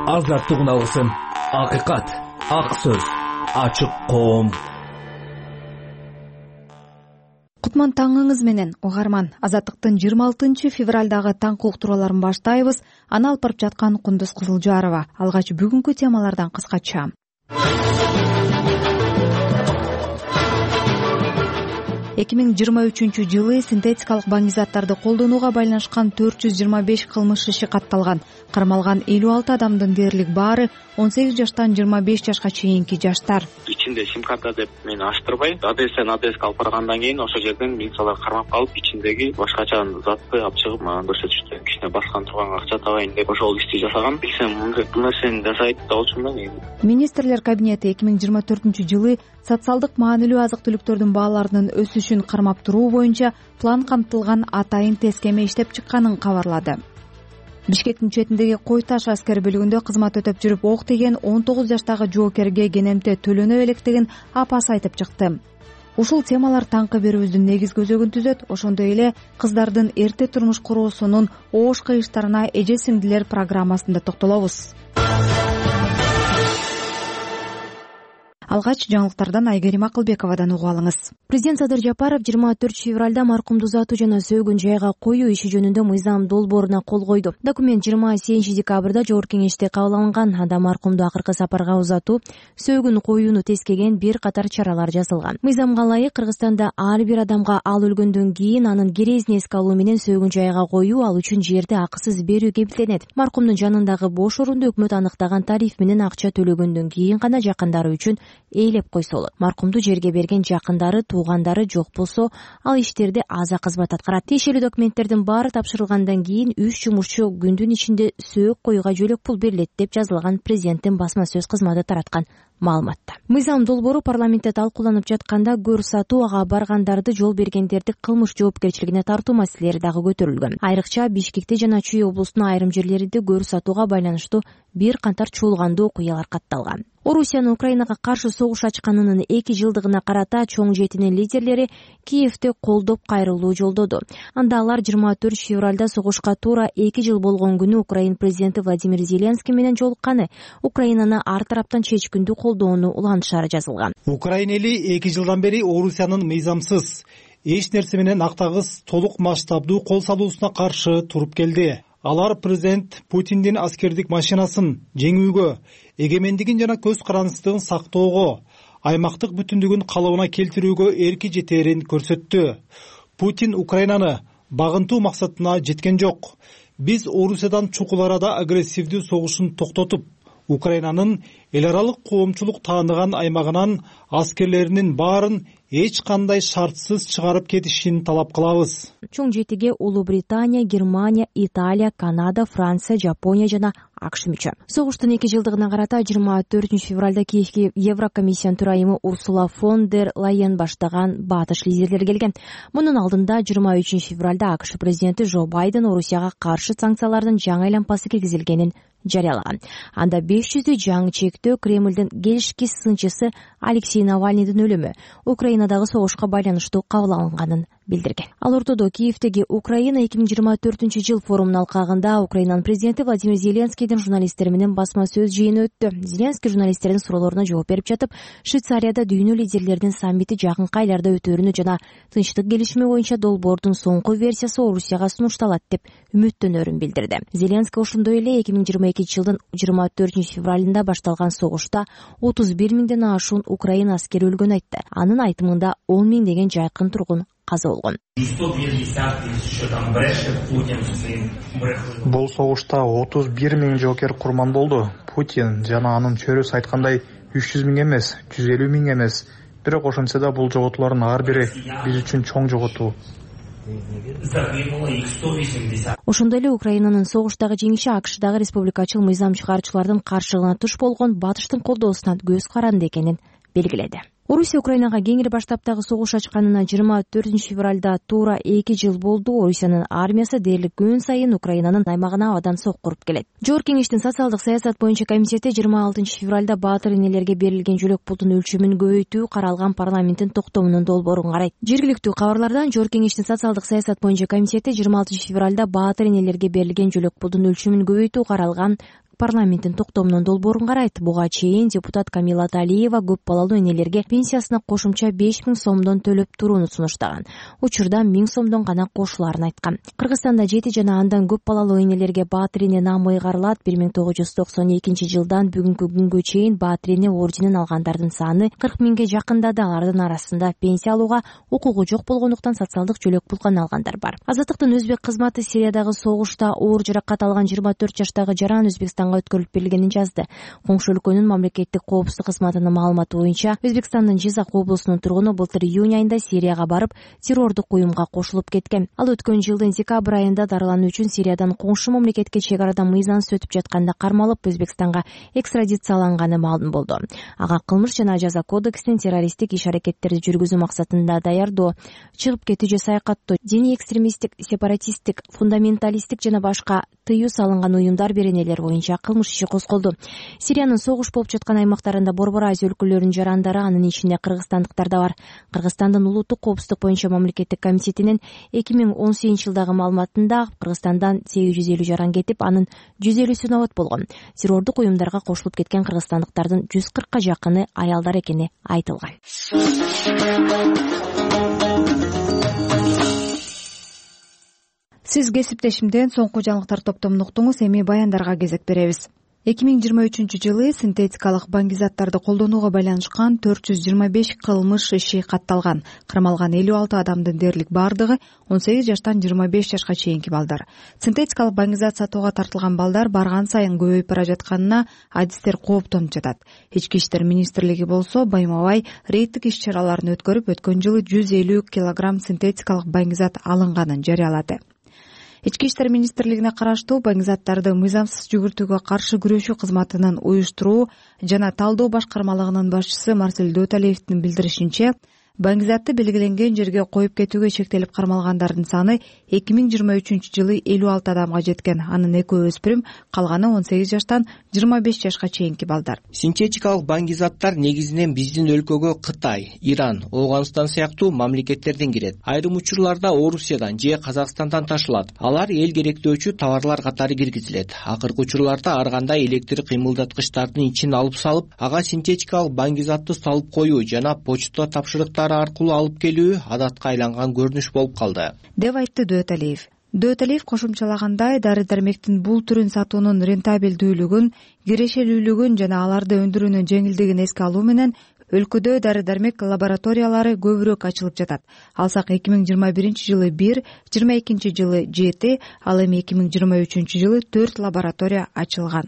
Азаттык үналгысын, акыйкат, ак сөз, ачык коом. Кутман таңыңыз менен, угарман. Азаттыктын 26 февралдагы таңкы уктурууларын баштайбыз. Аны алып барып жаткан Кундуз Кызылжарова. Алгач бүгүнкү темалардан кыскача. 2023 жылы синтетикалык баңгизаттарды колдонууга байланышкан 425 кылмыш иши катталган. Кармалган 56 адамдын дээрлик баары 18 жаштан 25 жашка чейинки жаштар. Ичинде сим-карта деп мени ачтырбай, адрестен адреске алып баргандан кийин ошол жерден милициялар кармап калып, ичиндеги башкача затты алып чыгып мага көрсөтүштү. Кичине баскан турган акча табайын деп ошол ишти жасаган. Билсем, бул нерсени жасайт да болчумун да. Министрлер кабинети 2024 жылы социалдык маанилүү азык-түлүктөрдүн бааларынын өсүшүн кармап туруу боюнча план камтылган атайын тескеме иштеп чыкканын кабарлады. Бишкектин четиндеги Кой Таш аскер бөлүгүндө кызмат өтөп жүрүп ок тиген 19 жаштагы жоокерге кенемте төлөнө элекдигин апасы айтып чыкты. Ушул темалар таңкы берүүбүздүн негизги өзөгүн түзөт. Ошондой эле кыздардын эрте турмуш куруусунун оош кыйыштарына эже сиңдилер программасында токтолобуз. Алгач жаңылыктардан Айгерим Акылбековадан угуп алыңыз. Президент Садыр Жапаров 24 февралда маркумду узатуу жана сөөгүн жайга коюу иши жөнүндө мыйзам долбооруна кол койду. Документ 28 декабрда Жогорку Кеңеште кабыл алынган. Анда маркумду акыркы сапарга узатуу, сөөгүн коюуну тескеген бир катар чаралар жазылган. Мыйзамга ылайык Кыргызстанда ар бир адамга ал өлгөндөн кийин анын керезин эске алуу менен сөөгүн жайга коюу, ал үчүн жерди акысыз берүү кепилденет. Маркумдун жанындагы бош орунду өкмөт аныктаган тариф менен акча төлөгөндөн кийин гана жакындары үчүн ээлеп койсо болот. Маркумду жерге берген жакындары, туугандары жок болсо, ал иштерди аза кызмат аткарат. Тиешелүү документтердин баары тапшырылгандан кийин 3 жумушчу күндүн ичинде сөök коюуга жөлөк пул берилет деп жазылган президенттин басма сөз кызматы тараткан маалыматта. Мыйзам долбоору парламентте талкууланып жатканда көр сатуу, ага баргандарды жол бергендерди кылмыш жоопкерчилигине тартуу маселелери дагы көтөрүлгөн. Айрыкча Бишкекте жана Чүй облусунун айрым жерлеринде көр сатууга байланыштуу бир катар чуулгандуу окуялар катталган. Орусиянын Украинага каршы согуш ачканынын 2 жылдыгына карата чоң жетинин лидерлери Киевте колдоп кайрылуу жолдоду. Анда алар 24 февралда согушка туура 2 жыл болгон күнү Украин президенти Владимир Зеленский менен жолукканы, Украинаны ар тараптан чечкиндүү колдоону улантышары жазылган. Украина эли 2 жылдан бери Орусиянын мыйзамсыз, эч нерсе менен актагыс толук масштабдуу кол салуусуна каршы туруп келди. Алар президент Путиндин аскердик машинасын жеңүүгө, эгемендигин жана көз карандысыздыгын сактоого, аймактык бүтүндүгүн калыбына келтирүүгө эрки жетээрин көрсөттү. Путин Украинаны багынтуу максатына жеткен жок. Биз Орусиядан чукул арада агрессивдүү согушун токтотуп, Украинанын эл аралык коомчулук тааныган аймагынан аскерлеринин баарын эч кандай шартсыз чыгарып кетишин талап кылабыз. Чоң жетиге Улуу Британия, Германия, Италия, Канада, Франция, Жапония жана АКШ мүчө. Согуштун 2 жылдыгына карата 24 февралда Киевге Еврокомиссиянын төрайымы Урсула фон дер Лайен баштаган батыш лидерлер келген. Мунун алдында 23 февралда АКШ президенти Джо Байден Орусияга каршы санкциялардын жаңы айлампасы киргизилгенин жарыялаган. Анда 500 жаңы чектөө Кремлдин келишкис сынчысы Алексей Навальныйдын өлүмү Украинадагы согушка байланыштуу кабыл алынганын билдирген. Ал ортодо Киевдеги Украина 2024 жыл форумунун алкагында Украинанын президенти Владимир Зеленскийдин журналисттер менен басма сөз жыйыны өттү. Зеленский журналисттердин суроолоруна жооп берип жатып, Швейцарияда дүйнө лидерлеринин саммити жакынкы айларда өтөөрүнү жана тынчтык келишими боюнча долбоордун соңку версиясы Орусияга сунушталат деп үмүттөнөрүн билдирди. Зеленский ошондой эле 2022 жылдын 24 февралында башталган согушта 31 миңден ашуун Украина аскери өлгөнүн айтты. Анын айтымында 10 миң деген жайкын тургун каза болгон. Бул согушта 31 миң жоокер курман болду. Путин жана анын чөйрөсү айткандай 300 миң эмес, 150 миң эмес. Бирок ошентсе да бул жоготуулардын ар бири биз үчүн чоң жоготуу. Ошондой эле Украинанын согуштагы жеңиши АКШдагы республикачыл мыйзам чыгарчылардын каршылыгына туш болгон батыштын колдоосуна көз каранды экенин белгиледи. Орусия Украинага кеңири баштаптагы согуш ачканына 24 февралда туура 2 жыл болду. Орусиянын армиясы дээрлик күн сайын Украинанын аймагына абадан сокку уруп келет. Жогорку Кеңештин социалдык саясат боюнча комитети 26 февралда баатыр энелерге берилген жөлөк пулдун өлчөмүн көбөйтүү каралган парламенттин токтомунун долбоорун карайт. Жергиликтүү кабарлардан Жогорку Кеңештин социалдык саясат боюнча комитети 26 февралда баатыр энелерге берилген жөлөк пулдун өлчөмүн көбөйтүү каралган парламенттин токтомунун долбоорун карайт. Буга чейин депутат Камила Талиева көп балалуу энелерге пенсиясына кошумча 5 000 сомдон төлөп турууну сунуштаган. Учурда 1000 сомдон гана кошулаарын айткан. Кыргызстанда 7 жана андан көп балалуу энелерге баа тирине наам ыйгарылат. 1992 жылдан бүгүнкү күнгө чейин баа тирине орденин алгандардын саны 40 000ге жакындады. Алардын арасында пенсия алууга укугу жок болгондуктан социалдык жөлөк пулган алгандар бар. Азаттыктын өзбек кызматы Сириядагы согушта оор жаракат алган 24 жаштагы жаран Өзбекстанга өткөрүлүп берилгенин жазды. Коңшу өлкөнүн мамлекеттик коопсуздук кызматынын маалыматы боюнча Өзбекстандын Жизак облусунун тургуну былтыр июнь айында Сирияга барып, террордук уюмга кошулуп кеткен. Ал өткөн жылдын декабрь айында дарылануу үчүн Сириядан коңшу мамлекетке чек арадан мыйзамсыз өтүп жатканда кармалып, Өзбекстанга экстрадицияланганы маалым болду. Ага кылмыш жана жаза кодексинин террористтик иш-аракеттерди жүргүзүү максатында даярдоо, чыгып кетүү же саякаттоо, диний экстремисттик, сепаратисттик, фундаменталисттик жана башка тыюу салынган уюмдар беренелер боюнча кылмыш иши козголду. Сириянын согуш болуп жаткан аймактарында Борбор Азия өлкөлөрүнүн жарандары, анын ичинде кыргызстандыктар да бар. Кыргызстандын улуттук коопсуздук боюнча мамлекеттик комитетинин 2018 жылдагы маалыматында Кыргызстандан 850 жаран кетип, анын 150сү абат болгон. Террордук уюмдарга кошулуп кеткен кыргызстандыктардын 140ка жакыны аялдар экени айтылган. Сиз кесиптешимден соңку жаңылыктар топтомун уктуңуз. Эми баяндарга кезек беребиз. 2023 жылы синтетикалык баңгизаттарды колдонууга байланышкан 425 кылмыш иши катталган. Кармалган 56 адамдын дээрлик бардыгы 18 жаштан 25 жашка чейинки балдар. Синтетикалык баңгизат сатууга тартылган балдар барган сайын көбөйүп бара жатканына адистер кооптонуп жатат. Ички иштер министрлиги болсо байма-бай рейдтик иш-чараларын өткөрүп, өткөн жылы 150 килограмм синтетикалык баңгизат алынганын жарыялады. Ички иштер министрлигине караштуу баңгизаттарды мыйзамсыз жүгүртүүгө каршы күрөшүү кызматынын уюштуруу жана талдоо башкармалыгынын башчысы Марсель Дөталиевдин билдиришинче, баңгизатты белгиленген жерге коюп кетүүгө шектелип кармалгандардын саны 2023 жылы 56 адамга жеткен. Анын экөө өспүрүм, калганы 18 жаштан 25 жашка чейинки балдар. Синтетикалык баңгизаттар негизинен биздин өлкөгө Кытай, Иран, Ооганстан сыяктуу мамлекеттерден кирет. Айрым учурларда Орусиядан же Казакстандан ташылат. Алар эл керектөөчү товарлар катары киргизилет. Акыркы учурларда ар кандай электр кыймылдаткычтардын ичин алып салып, ага синтетикалык баңгизатты салып коюу жана почта тапшырыктары аркылуу алып келүү адатка айланган көрүнүш болуп калды, деп айтты Дөталиев. Дөталиев кошумчалагандай, дары-дармектин бул түрүн сатуунун рентабелдүүлүгүн, кирешелүүлүгүн жана аларды өндүрүүнүн жеңилдигин эске алуу менен өлкөдө дары-дармек лабораториялары көбүрөөк ачылып жатат. Алсак 2021 жылы 1, 22 жылы 7, ал эми 2023 жылы 4 лаборатория ачылган.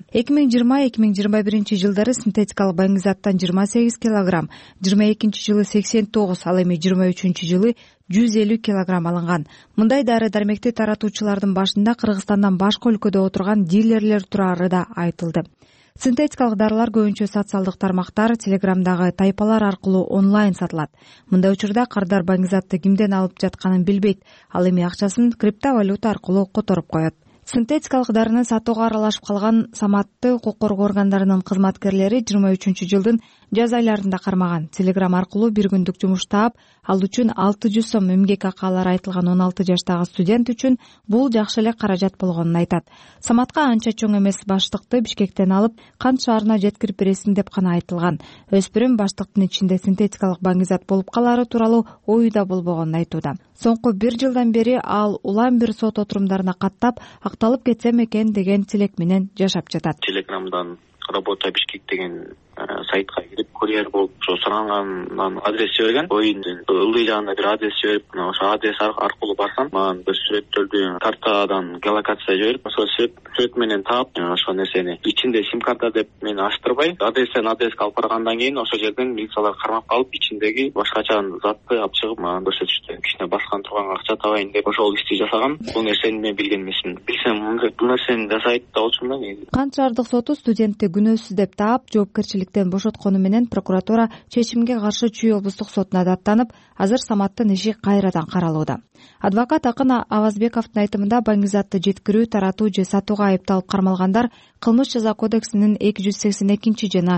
2020-2021 жылдары синтетикалык баңгизаттан 28 килограмм, 22 жылы 89, ал эми 23 жылы 150 килограмм алынган. Мындай дары-дармекти таратуучулардын башында Кыргызстандан башка өлкөдө отурган дилерлер турары да айтылды. Синтетикалык дарылар көбүнчө социалдык тармактар, телеграмдагы тайпалар аркылуу онлайн сатылат. Мындай учурда кардар баңгизатты кимден алып жатканын билбейт, ал эми акчасын криптовалюта аркылуу которуп коет. Синтетикалык дарыны сатууга аралашып калган Саматты укук коргоо органдарынын кызматкерлери 23 жылдын жаз айларында кармаган. Телеграм аркылуу бир күндүк жумуш таап, ал үчүн 600 сом эмгек акы алары айтылган 16 жаштагы студент үчүн бул жакшы эле каражат болгонун айтат. Саматка анча чоң эмес баштыкты Бишкектен алып, Кант шаарына жеткирип бересиң деп гана айтылган. Өспүрүм баштыктын ичинде синтетикалык баңгизат болуп калары тууралуу оюда болбогонун айтууда. Соңку 1 жылдан бери ал улам бир сот отурумдарына каттап, акталып кетсем экен деген тилек менен жашап жатат. Телеграмдан работа Бишкек деген сайтка кирип, курьер болуп сурангандан адрес берген. Оюндун ылдый жагында бир адрес берип, ошо адрес аркылуу барсам, мага бир сүрөттөрдү картадан геолокация жиберип, ошол сүрөт менен таап, ошол нерсени ичинде сим-карта деп мени ачтырбай, адрестен адреска алып баргандан кийин ошол жерден милициялар кармап калып, ичиндеги башкача затты алып чыгып мага көрсөтүштү. Кичине баскан турганга акча табайын деп ошол ишти жасагам. Бул нерсени мен билген эмесмин. Билсем бул нерсени жасайт да болчумун да. Кант шаардык соту студентти күнөөсүз деп таап, жоопкерчиликтен бошоткону менен прокуратура чечимге каршы Чүй облустук сотуна даттанып, азыр Саматтын иши кайрадан каралууда. Адвокат Акын Авазбековдун айтымында баңгизатты жеткирүү, таратуу же сатууга айыпталып кармалгандар Кылмыш жаза кодексинин 282 жана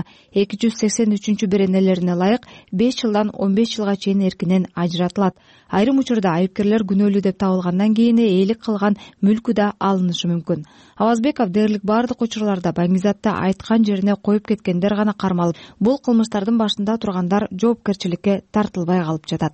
283 беренелерине ылайык 5 жылдан 15 жылга чейин эркинен ажыратылат. Айрым учурда айыпкерлер күнөөлүү деп табылгандан кийин ээлик кылган мүлкү да алынышы мүмкүн. Авазбеков дээрлик бардык учурларда баңгизатты айткан жерине коюп кеткендер гана кармалып, бул кылмыштардын башында тургандар жоопкерчиликке тартылбай калып жатат.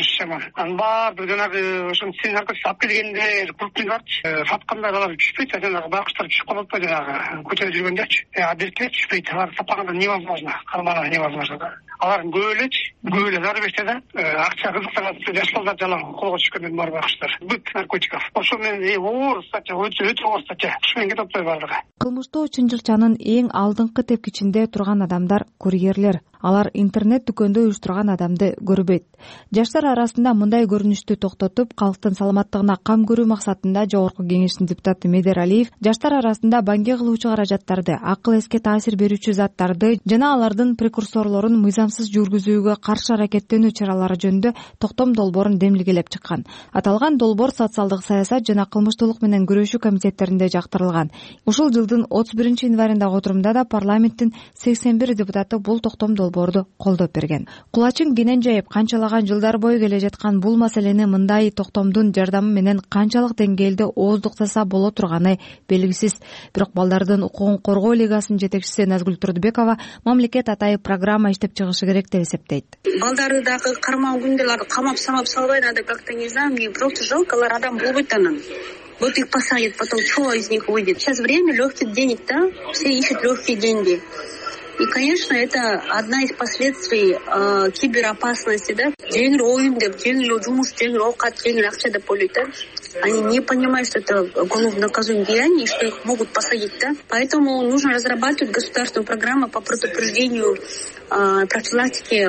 Анын баардыгы жанагы ошону сен аркасы алып келгендер, куртуңарчы, саткандар алар түшпөйт, жанагы байкуштар түшүп калат да жанагы көчөдө жүргөндөрчү. Адилеттер түшпөйт, алар сапаганда невозможно, кармана невозможно. Алар көп эле зар берсе да, акча кызыктырат, жаш балдар жалаң колго түшкөндөрдүн баары байкуштар. Быт наркотиков. Ошо менен оор статья, өтө оор статья. Ушу менен кетип атпайбы баардыгы. Кылмыштуу чынжырчанын эң алдыңкы тепкичинде турган адамдар курьерлер. Алар интернет дүкөндө уюштурган адамды көрбөйт. Жаштар арасында мындай көрүнүштү токтотуп, калктын саламаттыгына кам көрүү максатында Жогорку Кеңештин депутаты Медер Алиев жаштар арасында баңге кылуучу каражаттарды, акыл эске таасир берүүчү заттарды жана алардын прекурсорлорун мыйзамсыз жүргүзүүгө каршы аракеттенүү чаралары жөнүндө токтом долбоорун демилгелеп чыккан. Аталган долбоор социалдык саясат жана кылмыштуулук менен күрөшүү комитеттеринде жактырылган. Ушул жылдын 31 январындагы отурумда да парламенттин 81 депутаты бул токтом долбоорду колдоп берген. Кулачын кенен жайып канчалаган жылдар бою келе жаткан бул маселени мындай токтомдун жардамы менен канчалык деңгээлде ооздуктаса боло турганы белгисиз. Бирок балдардын укугун коргоо лигасынын жетекчиси Назгүл Турдубекова мамлекет атайып программа иштеп чыгышы керек деп эсептейт. Балдарды дагы кармоо күндөлөрдү камап салбай, надо как-то, не знаю, мне просто жалко, алар адам болбойт анан. Вот их посадят, потом что из них выйдет? Сейчас время легких денег, да? Все ищут легкие деньги. И, конечно, это одна из последствий киберопасности, да? Жеңил оюн деп, жеңил жумуш, жеңил оокат, жеңил акча деп ойлойт, да? Они не понимают, что это уголовно наказуемое деяние, что их могут посадить, да? Поэтому нужно разрабатывать государственную программу по предупреждению, профилактике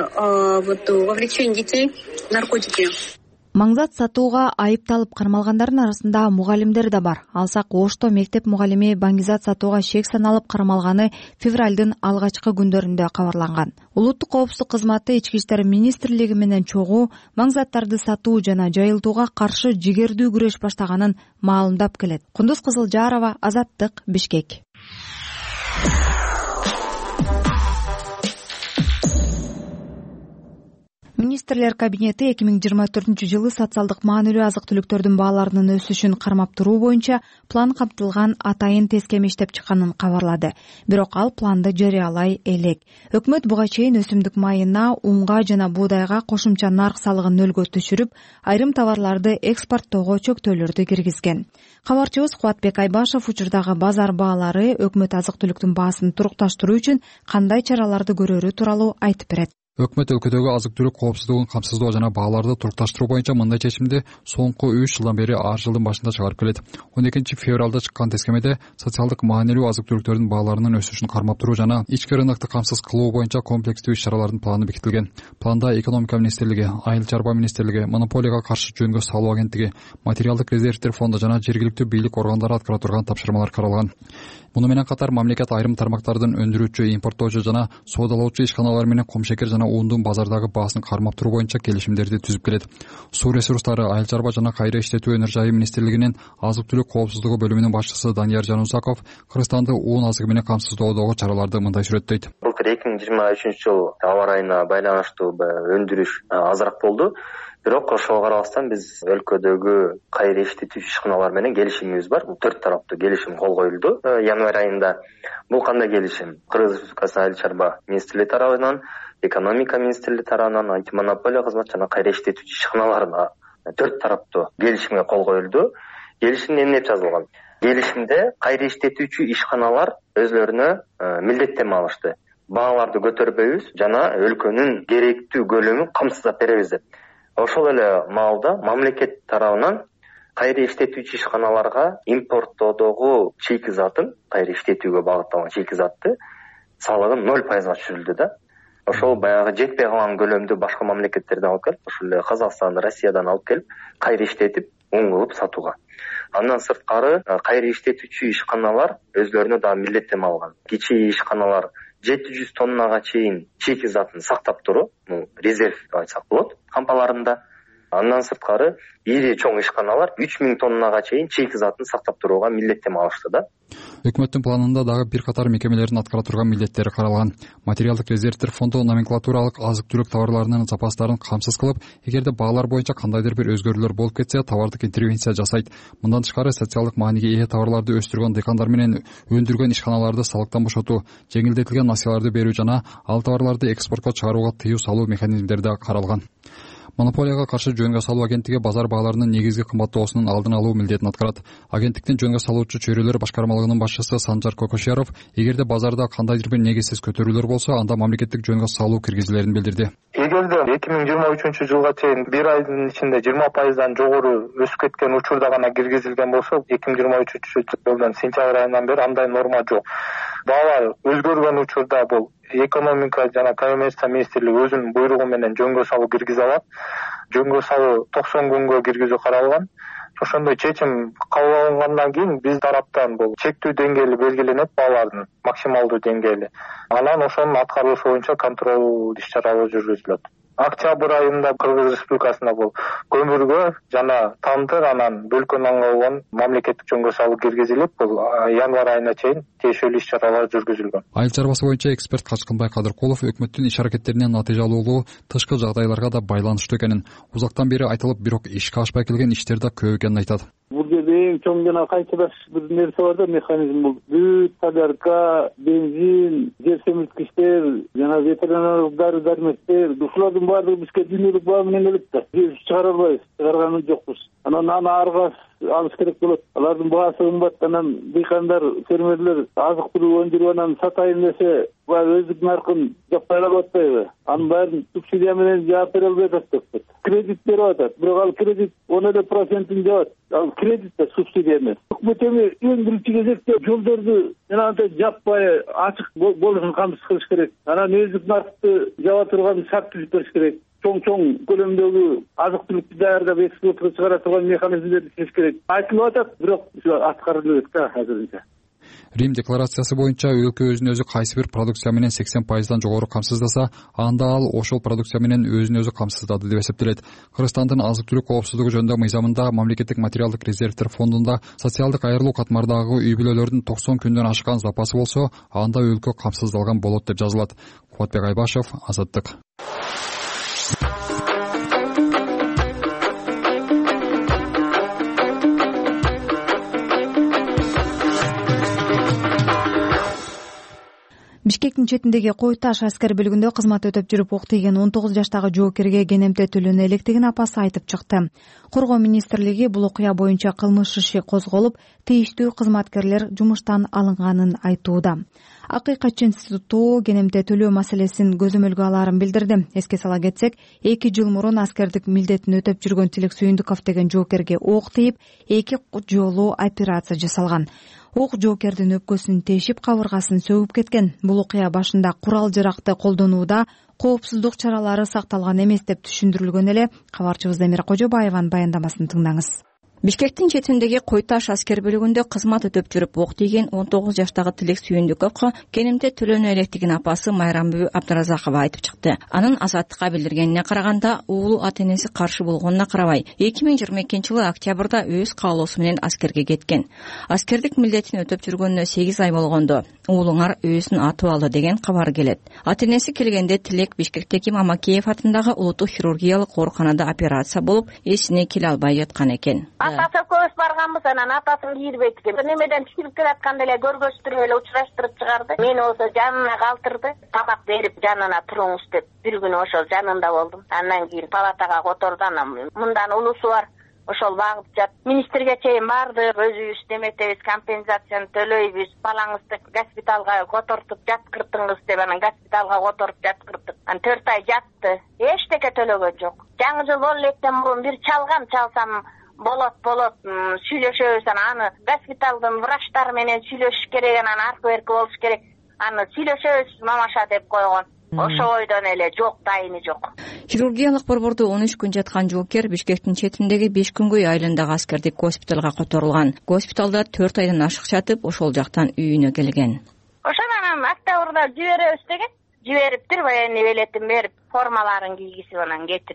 вовлечения детей в наркотики. Маңзат сатууга айыпталып кармалгандардын арасында мугалимдер да бар. Алсак Ошто мектеп мугалими баңгизат сатууга шек саналып кармалганы февралдын алгачкы күндөрүндө кабарланган. Улуттук коопсуздук кызматы Ички иштер министрлиги менен чогуу маңзаттарды сатуу жана жайылтууга каршы жигердүү күрөш баштаганын маалымдап келет. Кундуз Кызылжарова, Азаттык, Бишкек. Министрлер кабинети 2024-жылы социалдык маанилүү азык-түлүктөрдүн бааларынын өсүшүн кармап туруу боюнча план камтылган атайын тескеме иштеп чыкканын кабарлады. Бирок ал планды жарыялай элек. Өкмөт буга чейин өсүмдүк майына, унга жана буудайга кошумча нарк салыгын нөлгө түшүрүп, айрым товарларды экспорттоого чөктөөлөрдү киргизген. Кабарчыбыз Кубатбек Айбашев учурдагы базар баалары өкмөт азык-түлүктүн баасын турукташтыруу үчүн кандай чараларды көрөрү тууралуу айтып берет. Өкмөт өлкөдөгү азык-түлүк коопсуздугун камсыздоо жана бааларды турукташтыруу боюнча мындай чечимди соңку 3 жылдан бери ар жылдын башында чыгарып келет. 12 февралда чыккан тескемеде социалдык маанилүү азык-түлүктөрдүн бааларынын өсүшүн кармап туруу жана ички рынокто камсыз кылуу боюнча комплекстүү иш-чаралардын планы бекитилген. Планда экономика министрлиги, айыл чарба министрлиги, монополияга каршы жөнгө салуу агенттиги, материалдык резервдер фонду жана жергиликтүү бийлик органдары аткара турган тапшырмалар каралган. Муну менен катар мамлекет айрым тармактардын өндүрүүчү, импорттоочу жана соодалоочу ишканалар менен комшекер жана ундун базардагы баасын кармап туруу боюнча келишимдерди түзүп келет. Суу ресурстары, айыл чарба жана кайра иштетүү өнөр жайы министрлигинин азык-түлүк коопсуздугу бөлүмүнүн башчысы Данияр Жанузаков Кыргызстанды уун азыгы менен камсыздоодогу чараларды мындай сүрөттөйт. Былтыр 2023-жылы аба айына байланыштуу өндүрүш азыраак болду. Бирок ошого карабастан биз өлкөдөгү кайра иштетүүчү ишканалар менен келишимибиз бар. 4 тараптуу келишим кол коюлду январь айында. Бул кандай келишим? Кыргыз Республикасынын айыл чарба министрлиги тарабынан, экономика министрлиги тарабынан, антимонополия кызматы жана кайра иштетүүчү ишканаларына 4 тараптуу келишимге кол коюлду. Келишимде эмне деп жазылган? Келишимде кайра иштетүүчү ишканалар өзлөрүнө милдеттенме алышты. Бааларды көтөрбөйбүз жана өлкөнүн керектүү көлөмүн камсыздап беребиз деп. Ошол эле маалда мамлекет тарабынан кайра иштетүүчү ишканаларга импорттоодогу чийки затын, кайра иштетүүгө багытталган чийки затты салыгын 0%га түшүрүлдү да. Ошол баягы жетпей калган көлөмдү башка мамлекеттерден алып келип, ошол эле Казакстан, Россиядан алып келип, кайра иштетип, уң кылып сатууга. Андан сырткары кайра иштетүүчү ишканалар өзлөрүнө дагы милдеттенме алган. Кичи ишканалар 700 тоннага чейин чийки затын сактап туруу, резерв деп айтсак болот, кампаларында. Андан сырткары ири чоң ишканалар 3000 тоннага чейин чийки затын сактап турууга милдеттеме алышты да. Өкмөттүн планында дагы бир катар мекемелердин аткара турган милдеттери каралган. Материалдык резервдер фонду номенклатуралык азык-түлүк товарларынын запастарын камсыз кылып, эгерде баалар боюнча кандайдыр бир өзгөрүүлөр болуп кетсе, товардык интервенция жасайт. Мындан тышкары социалдык мааниге ээ товарларды өстүргөн дыйкандар менен өндүргөн ишканаларды салыктан бошотуу, жеңилдетилген насыяларды берүү жана ал товарларды экспортко чыгарууга тыюу салуу механизмдери да каралган. Монополияга каршы жөнгө салуу агенттиги базар бааларынын негизги кымбаттоосунун алдын алуу милдетин аткарат. Агенттиктин жөнгө салуучу чөйрөлөр башкармалыгынын башчысы Санжар Кокошяров эгерде базарда кандайдыр бир негизсиз көтөрүүлөр болсо, анда мамлекеттик жөнгө салуу киргизилерин билдирди. Эгерде 2023 жылга чейин бир айдын ичинде 20% жогору өсүп кеткен учурда гана киргизилген болсо, 2023 жылдын сентябрь айынан бери андай норма жок. Баалар өзгөргөн учурда бул экономика жана коммерция министрлиги өзүнүн буйругу менен жөнгө салуу киргизе алат. Жөнгө салуу 90 күнгө киргизүү каралган. Ошондой чечим кабыл алынгандан кийин биз тараптан бул чектүү деңгээли белгиленет, баалардын максималдуу деңгээли. Анан ошонун аткаруусу боюнча контроль иш-чаралары жүргүзүлөт. Октябрь айында Кыргыз Республикасында бул көмүргө жана тандыр анан бөлкө нанга болгон мамлекеттик жөнгө салуу киргизилип, бул январь айына чейин тиешелүү иш-чаралар жүргүзүлгөн. Айыл чарбасы боюнча эксперт Качкынбай Кадыркулов өкмөттүн иш-аракеттеринин натыйжалуулугу тышкы жагдайларга да байланыштуу экенин, узактан бери айтылып, бирок ишке ашпай келген иштер да көп экенин айтат. Бул жерде эң чоң жана кайчылаш бир нерсе бар да, механизм бул. Бүт солярка, бензин, жер семирткичтер, жана ветеринарлык дары-дармектер, ушулардын баардыгы бизге дүйнөлүк баа менен келет да. Биз чыгара албайбыз, чыгарганы жокпуз. Анан аны арга алыш керек болот. Алардын баасы кымбат, анан дыйкандар, фермерлер азык-түлүк өндүрүп анан сатайын десе, өздүк наркын жаппай алып атпайбы? Анын баарын субсидия менен жаап бере албай атат. Кредит берип атат, бирок ал кредит 10% жабат. Ал кредит да субсидия эмес. Өкмөт эми эң биринчи кезекте жолдорду жана жаппай ачык болушун камсыз кылыш керек. Анан өздүк наркты жаба турган шарт түзүп бериш керек. Чоң көлөмдөгү азык-түлүктү даярдап экспортко чыгара турган механизмдерди чечиш керек. Айтылып атат, бирок аткарылбайт да азырынча. Рим декларациясы боюнча өлкө өзүн өзү кайсы бир продукция менен 80%дан жогору камсыздаса, анда ал ошол продукция менен өзүн өзү камсыздады деп эсептелет. Кыргызстандын азык-түлүк коопсуздугу жөнүндө мыйзамында мамлекеттик материалдык резервдер фондунда социалдык айырылуу катмардагы үй бүлөлөрдүн 90 күндөн ашкан запасы болсо, анда өлкө камсыздалган болот деп жазылат. Кубатбек Айбашев, Азаттык. Бишкектин четиндеги Кой Таш аскер бөлүгүндө кызмат өтөп жүрүп ок тийген 19 жаштагы жоокерге кенемте төлөнө электигин апасы айтып чыкты. Коргоо министрлиги бул окуя боюнча кылмыш иши козголуп, тийиштүү кызматкерлер жумуштан алынганын айтууда. Акыйкатчы институту кенемте төлөө маселесин көзөмөлгө алаарын билдирди. Эске сала кетсек, 2 жыл мурун аскердик милдетин өтөп жүргөн Тилек Сүйүндүков деген жоокерге ок тийип, 2 жолу операция жасалган. Ок жоокердин өпкөсүн тешип, кабыргасын сөгүп кеткен. Бул окуя башында курал-жаракты колдонууда коопсуздук чаралары сакталган эмес деп түшүндүрүлгөн эле. Кабарчыбыз Эмир Кожобаеванын баяндамасын тыңдаңыз. Бишкектин четиндеги Кой Таш аскер бөлүгүндө кызмат өтөп жүрүп ок тийген 19 жаштагы Тилек Сүйүндүковго кенемте төлөнө электигин апасы Майрамбү Абдыразакова айтып чыкты. Анын Азаттыкка билдиргенине караганда, уулу ата-энеси каршы болгонуна карабай, 2022-жылы октябрда өз каалоосу менен аскерге кеткен. Аскердик милдетин өтөп жүргөнүнө 8 ай болгондо уулуңар өзүн атып алды деген кабар келет. Ата-энеси келгенде Тилек Бишкектеги Мамакеев атындагы улуттук хирургиялык ооруканада операция болуп, эсине келе албай жаткан экен. Атасы көз барганбыз, анан атасын кийирбейт экен. Немеден түшүрүп келатканда эле көргөчтүрүп эле учураштырып чыгарды. Мени болсо жанына калтырды. Тамак берип жанына туруңуз деп. Бир күнү ошол жанында болдум. Андан кийин палатага которду. Анан мындан улусу бар. Ошол багып жат. Министрге чейин бардык, өзүбүз неметебиз, компенсацияны төлөйбүз, балаңызды госпиталга котортуп жаткыртыңыз деп, анан госпиталга которуп жаткырдык. Анан 4 ай жатты. Эчтеке төлөгөн жок. Жаңы жыл болуп электен мурун бир чалсам болот сүйлөшөбүз. Аны госпиталдын врачтары менен сүйлөшүш керек, анан аркы берки болуш керек. Аны сүйлөшөбүз мамаша деп койгон. Ошо бойдон эле жок, дайыны жок. Хирургиялык борбордо 13 күн жаткан жоокер Бишкектин четиндеги 5 күнгөй айылындагы аскердик госпиталга которулган. Госпиталда 4 айдан ашык жатып, ошол жактан үйүнө келген. Ошон анан октябрда жиберебиз деген. Жибериптир, военный билетин берип, формаларын кийгизип анан кетирип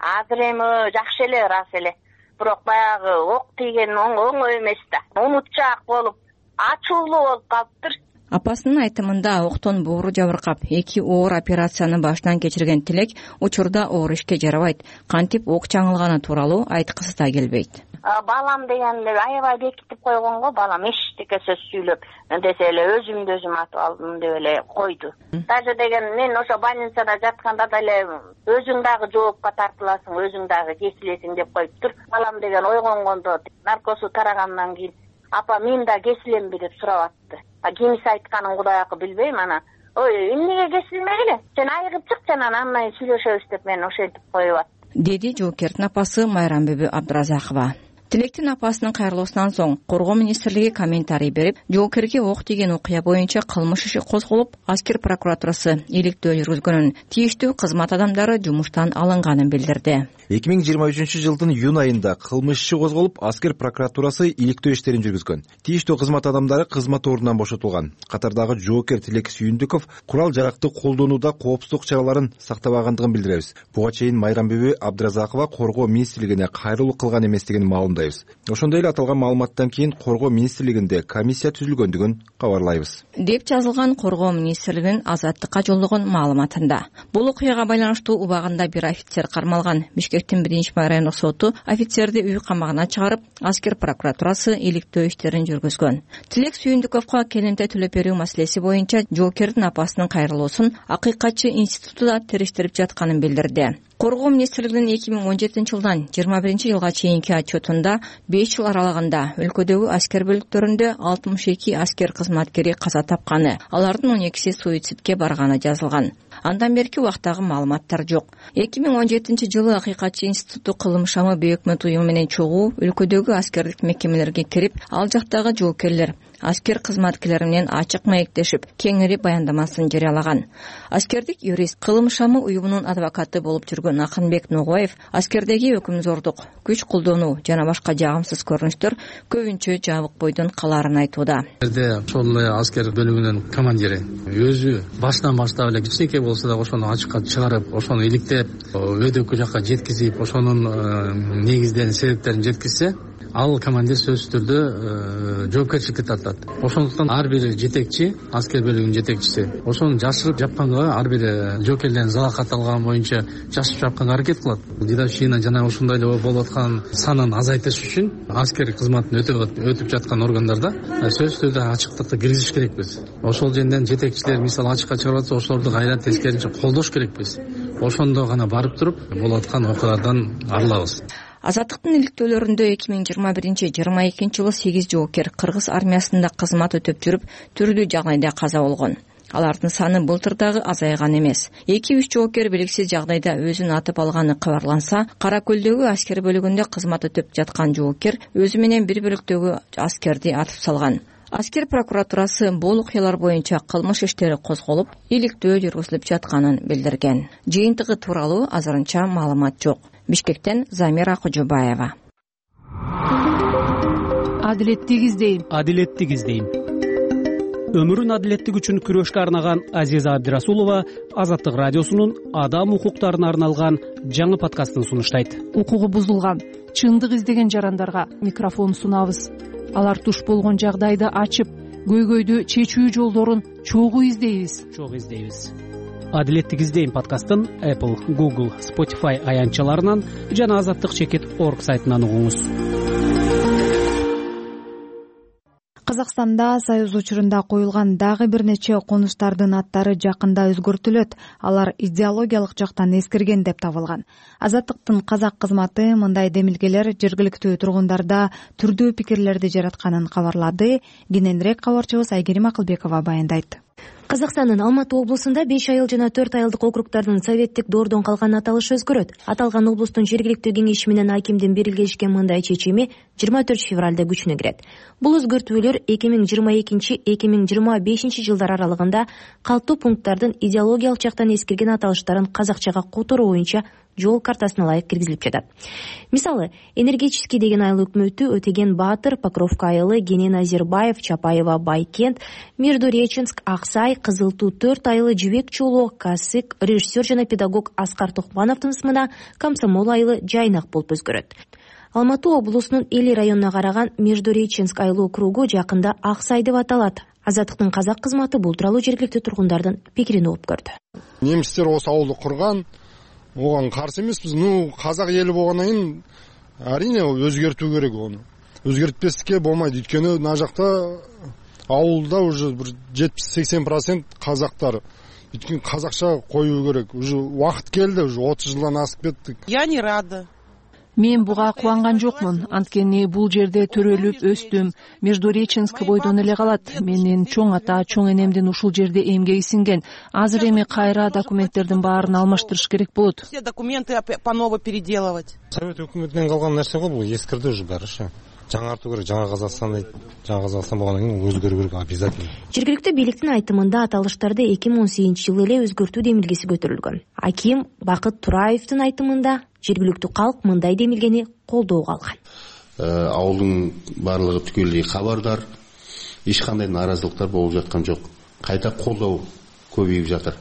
азыр эми жакшы эле ырас эле, бирок баягы ок тийген оңой эмес да. Умутчаак болуп, ачуулуу болуп калыптыр. Апасынын айтымында октон боору жабыркап, 2 оор операцияны башынан кечирген Тилек учурда оор ишке жарабайт. Кантип ок чаңылганы тууралуу айткысы да келбейт. Балам дегенде аябай бекитип койгонго, балам эчтеке сөз сүйлөп, десе эле өзүмдү өзүм атып алдым деп эле койду. Даже деген мен ошо больницада жатканда деле өзүң дагы жоопко тартыласың, өзүң дагы кесилесиң деп коюптур. Балам деген ойгонгондо наркозу тарагандан кийин апа мен да кесилемби деп сурап атты. Кимиси айтканын Кудай акы билбейм, ана ой эмнеге кесилмегиле, сен айыгып чыкчы, анан менен сүйлөшөбүз деп мен ошентип коюп аттым, деди жоокердин апасы Майрамбүбү Абдыразакова. Тилектин апасынын кайрылуусунан соң Коргоо министрлиги комментарий берип, жоокерге ок тийген окуя боюнча кылмыш иши козголуп, аскер прокуратурасы иликтөө жүргүзгөнүн, тийиштүү кызмат адамдары жумуштан алынганын билдирди. 2023-жылдын июнь айында кылмыш иши козголуп, аскер прокуратурасы иликтөө иштерин жүргүзгөн. Тийиштүү кызмат адамдары кызмат ордунан бошотулган. Катардагы жоокер Тилек Сүйүндүков курал жаракты колдонууда коопсуздук чараларын сактабагандыгын билдиребиз. Буга чейин Майрамбүбү Абдыразакова Коргоо министрлигине кайрылуу кылган эместигин маалымдайбыз. Ошондой эле аталган маалыматтан кийин Коргоо министрлигинде комиссия түзүлгөндүгүн кабарлайбыз, деп жазылган Коргоо министрлигинин азаттыкка жолдогон маалыматында. Бул окуяга байланыштуу убагында бир офицер кармалган. Бишкектин 1-май райондук соту офицерди үй камагына чыгарып, аскер прокуратурасы иликтөө иштерин жүргүзгөн. Тилек Сүйүндүковго келемте төлөп берүү маселеси боюнча жоокердин апасынын кайрылуусун Акыйкатчы институту да териштирип жатканын билдирди. Коргоо министрлигинин 2017-жылдан 2021-жылга чейинки отчетунда 5 жыл аралыгында өлкөдөгү аскер бөлүктөрүндө 62 аскер кызматкери каза тапканы, алардын 12си суицидке барганы жазылган. Андан берки убактагы маалыматтар жок. 2017-жылы Акыйкатчы институту кылым шамы бөкмөт уюму менен чогуу өлкөдөгү аскердик мекемелерге кирип, ал жактагы жоокерлер аскер кызматкерлери менен ачык маектешип, кеңири баяндамасын жарыялаган. Аскердик юрист, кылым шамы уюмунун адвокаты болуп жүргөн Акынбек Ногоев аскердеги өкүмзордук, күч колдонуу жана башка жагымсыз көрүнүштөр көбүнчө жабык бойдон калаарын айтууда. Ошол эле аскер бөлүгүнүн командири өзү башынан баштап эле кичинекей болсо да ошону ачыкка чыгарып, ошону иликтеп, өйдөккө жакка жеткизип, ошонун негиздерин, себептерин жеткизсе, ал командир сөзсүз түрдө жоопкерчиликке тартат. Ошондуктан ар бир жетекчи, аскер бөлүгүнүн жетекчиси ошону жашырып жапканга, ар бир жоокерлердин залакат алган боюнча жашырып жапканга аракет кылат. Дедовщина жана ушундай эле болуп аткан санын азайтыш үчүн аскер кызматын өтүп жаткан органдарда сөзсүз түрдө ачыктыкты киргизиш керекпиз. Ошол жерден жетекчилер мисалы ачыкка чыгарып атса, ошолорду кайра тескерисинче колдош керекпиз. Ошондо гана барып туруп болуп аткан окуялардан арылабыз. Азаттыктын иликтөөлөрүндө 2021-22 жылы 8 жоокер кыргыз армиясында кызмат өтөп жүрүп, түрдүү жагдайда каза болгон. Алардын саны былтыр дагы азайган эмес. 2-3 жоокер белгисиз жагдайда өзүн атып алганы кабарланса, Кара Көлдөгү аскер бөлүгүндө кызмат өтөп жаткан жоокер өзү менен бир бөлүктөгү аскерди атып салган. Аскер прокуратурасы бул окуялар боюнча кылмыш иштери козголуп, иликтөө жүргүзүлүп жатканын билдирген. Жыйынтыгы тууралуу азырынча маалымат жок. Бишкектен Замира Кожобаева. Адилеттик издейм. Адилеттик издейм. Өмүрүн адилеттик үчүн күрөшкө арнаган Азиза Абдырасулова Азаттык радиосунун адам укуктарына арналган жаңы подкастын сунуштайт. Укугу бузулган, чындык издеген жарандарга микрофон сунабыз. Алар туш болгон жагдайды ачып, көйгөйдү чечүү жолдорун чогуу издейбиз. Адилеттик издейм подкастын Apple, Google, Spotify аянтчаларынан жана azattik.org сайтынан угуңуз. Казакстанда Союз учурунда коюлган дагы бир нече конуштардын аттары жакында өзгөртүлөт. Алар идеологиялык жактан эскирген деп табылган. Азаттыктын казак кызматы мындай демилгелер жергиликтүү тургундарда түрдүү пикирлерди жаратканын кабарлады. Кененирээк кабарчыбыз Айгерим Акылбекова баяндайт. Казакстандын Алматы облусунда 5 айыл жана 4 айылдык округдардын советтик доордон калган аталыш өзгөрөт. Аталган облустун жергиликтүү кеңеши менен акимдин бирилгешкен мындай чечими 24 февралда күчүнө кирет. Бул өзгөртүүлөр 2022-2025 жылдар аралыгында калктуу пункттардын идеологиялык жактан эскирген аталыштарын казакчага которуу боюнча жол картасына ылайык киргизилип жатат. Мисалы, энергетический деген айыл өкмөтү Өтеген Баатыр, Покровка айылы, Кенен Азербаев, Чапаева, Байкент, Междуреченск, Аксай, Кызыл Туу 4 айылы, Жибек Чоолоо, Касык, режиссер жана педагог Аскар Токмановдун ысымына Комсомол айылы Жайнак болуп өзгөрөт. Алматы облусунун Эли районуна караган Междуреченск айыл округу жакында Аксай деп аталат. Азаттыктын казак кызматы бул тууралуу жергиликтүү тургундардын пикирин угуп көрдү. Немистер осы ауылды курган, оған каршы эмеспиз. Казак эли болгондон кийин арине өзгөртүү керек ону. Өзгөртпестикке болмойт. Өйткөнү мына жакта ауылда уже 70-80% казактар. Өйткөнү казакча коюу керек. Уже убакыт келди, уже 30 жылдан асып кеттик. Я не рада. Мен буга кубанган жокмун. Анткени бул жерде төрөлүп өстүм. Междуреченск бойдон эле калат. Менин чоң ата, чоң энемдин ушул жерде эмгеги сиңген. Азыр эми кайра документтердин баарын алмаштырыш керек болот. Все документы по-ново переделывать. Совет өкмөтүнөн калган нерсе го, бул эскирди уже баары. Жаңартуу керек, жаңа Казакстан дейт. Жаңа Казакстан болгондон кийин өзгөрүү керек обязательно. Жергиликтүү бийликтин айтымында аталыштарды 2018-жылы эле өзгөртүү демилгеси көтөрүлгөн. Аким Бакыт Тураевдин айтымында жергиликтүү калк мындай демилгени колдоого алган. Ауылдун барлыгы түгөлдү кабардар, эч кандай нааразылыктар болуп жаткан жок. Кайта колдоо көбөйүп жатыр.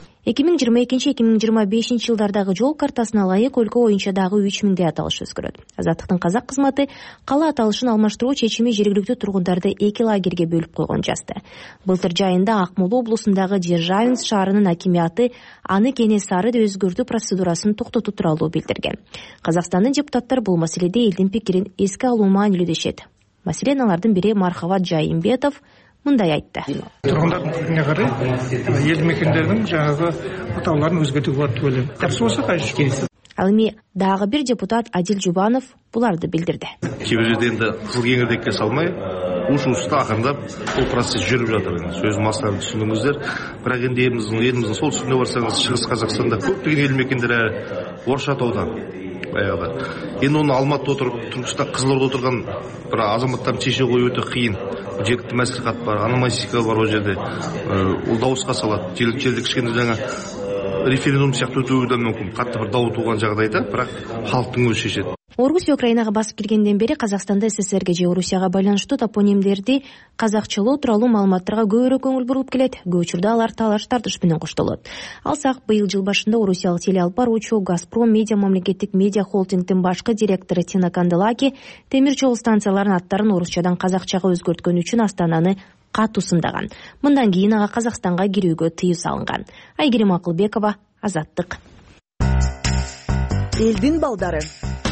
2022-2025 жылдардагы жол картасына ылайык өлкө боюнча дагы 3000 аталыш өзгөрөт. Азаттыктын казак кызматы кала аталышын алмаштыруу чечими жергиликтүү тургундарды 2 лагерге бөлүп койгон жазды. Былтыр жайында Акмола облусундагы Державинск шаарынын акимияты аны Кенесары деп өзгөртүү процедурасын токтотуу тууралуу билдирген. Казакстандын депутаттары бул маселеде элдин пикирин эске алуу маанилүү дешет. Маселен, алардын бири Мархабат Жайымбетов мындай айтты. Тургундардын пикирине карай, элди мекендердин жаңагы атауларын өзгөртүүгө болот деп ойлойм. Жакшы болсо кайсы келиси. Ал эми дагы бир депутат Адил Жубанов буларды билдирди. Кээ бир жерде энди кызыл кеңирдекке салмай, ушуусута акырындап бул процесс жүрүп жатыр. Сөз массаларын түшүндүңүздөр. Бирок энди элибиздин солтүстүгүнө барсаңыз, Чыгыс Казакстанда көптөгөн элди мекендер Орш атаудан баягы. Энди оны Алматыда отуруп, Түркүстан, Кызылордо отурган бир азаматтардын чече коюу өтө кыйын. Жергиликтүү маслихат бар, аномастика бар, о жерде ул дауыска салат. Жергиликтүү кичкене жаңа референдум сыяктуу өтүүгө да мүмкүн. Катты бир дау тууган жагдайда, бирок халктын өзү чечет. Орусия Украинага басып киргенден бери Казакстанда СССРге же Орусияга байланыштуу топонимдерди казакчалоо тууралуу маалыматтарга көбүрөөк көңүл бурулуп келет. Көп учурда алар талаш тартыш менен коштолот. Алсак, быйыл жыл башында орусиялык телеалп баруучу Газпром Медиа мамлекеттик медиа холдингдин башкы директору Тина Канделаки темир жол станцияларынын аттарын орусчадан казакчага өзгөрткөн үчүн Астананы катуу сындаган. Мындан кийин ага Казакстанга кирүүгө тыюу салынган. Айгерим Акылбекова, Азаттык. Элдин балдары.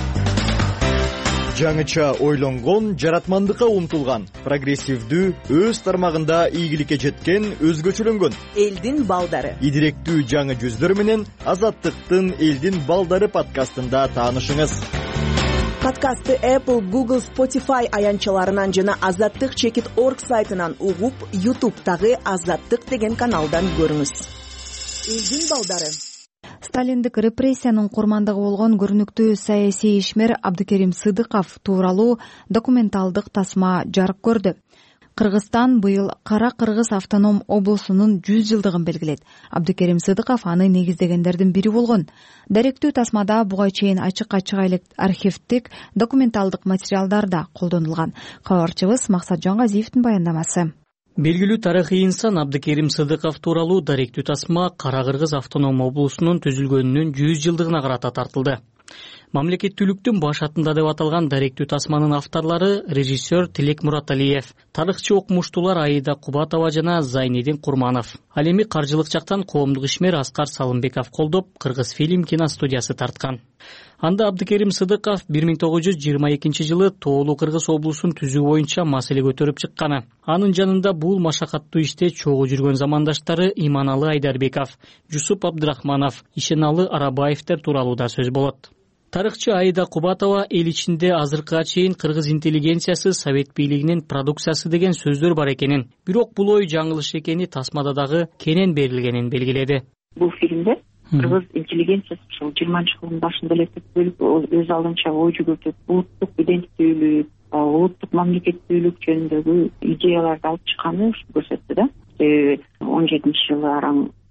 Жаңыча ойлонгон, жаратмандыкка умтулган, прогрессивдүү, өз тармагында ийгиликке жеткен, өзгөчөлөнгөн. Элдин балдары. Идиректүү жаңы жүздөр менен Азаттыктын Элдин балдары подкастында таанышыңыз. Подкастты Apple, Google, Spotify аянчаларынан жана azattik.org сайтынан угуп, YouTube'тагы Азаттык деген каналдан көрүңүз. Элдин балдары. Сталиндик репрессиянын курмандыгы болгон көрүнүктүү саясий ишмер Абдыкерим Сыдыков тууралуу документалдык тасма жарык көрдү. Кыргызстан быйыл Кара Кыргыз автоном облусунун 100 жылдыгын белгилейт. Абдыкерим Сыдыков аны негиздегендердин бири болгон. Даректүү тасмада буга чейин ачыкка чыга элек архивдик документалдык материалдар да колдонулган. Кабарчыбыз Максат Жангазиевдин баяндамасы. Белгилүү тарыхый инсан Абдыкерим Сыдыков тууралуу даректүү тасма Кара Кыргыз автоном облусунун түзүлгөнүнүн 100 жылдыгына карата тартылды. Мамлекеттүүлүктүн баш атында деп аталган даректүү тасманын авторлору режиссер Тилек Мураталиев, тарыхчы окумуштуулар Аида Кубатова жана Зайнидин Курманов. Ал эми каржылык жактан коомдук ишмер Аскар Салымбеков колдоп, Кыргыз фильм киностудиясы тарткан. Анда Абдыкерим Сыдыков 1922 жылы Тоолуу Кыргыз облусун түзүү боюнча маселе көтөрүп чыкканы. Анын жанында бул машакаттуу иште чогуу жүргөн замандаштары Иманалы Айдарбеков, Жусуп Абдырахманов, Ишеналы Арабаевдер тууралуу да сөз болот. Тарыхчы Аида Кубатова эл ичинде азыркыга чейин кыргыз интеллигенциясы Совет бийлигинин продукциясы деген сөздөр бар экенин, бирок бул ой жаңылыш экени тасмада дагы кенен берилгенин белгиледи. Бул фильмде кыргыз интеллигенциясы ушул 20-жылдын башында эле бөлүп өз алдынча ой жүгүртүп, улуттук иденттүүлүк, улуттук мамлекеттүүлүк жөнүндөгү идеяларды алып чыкканы көрсөттү да. 17-жылы араң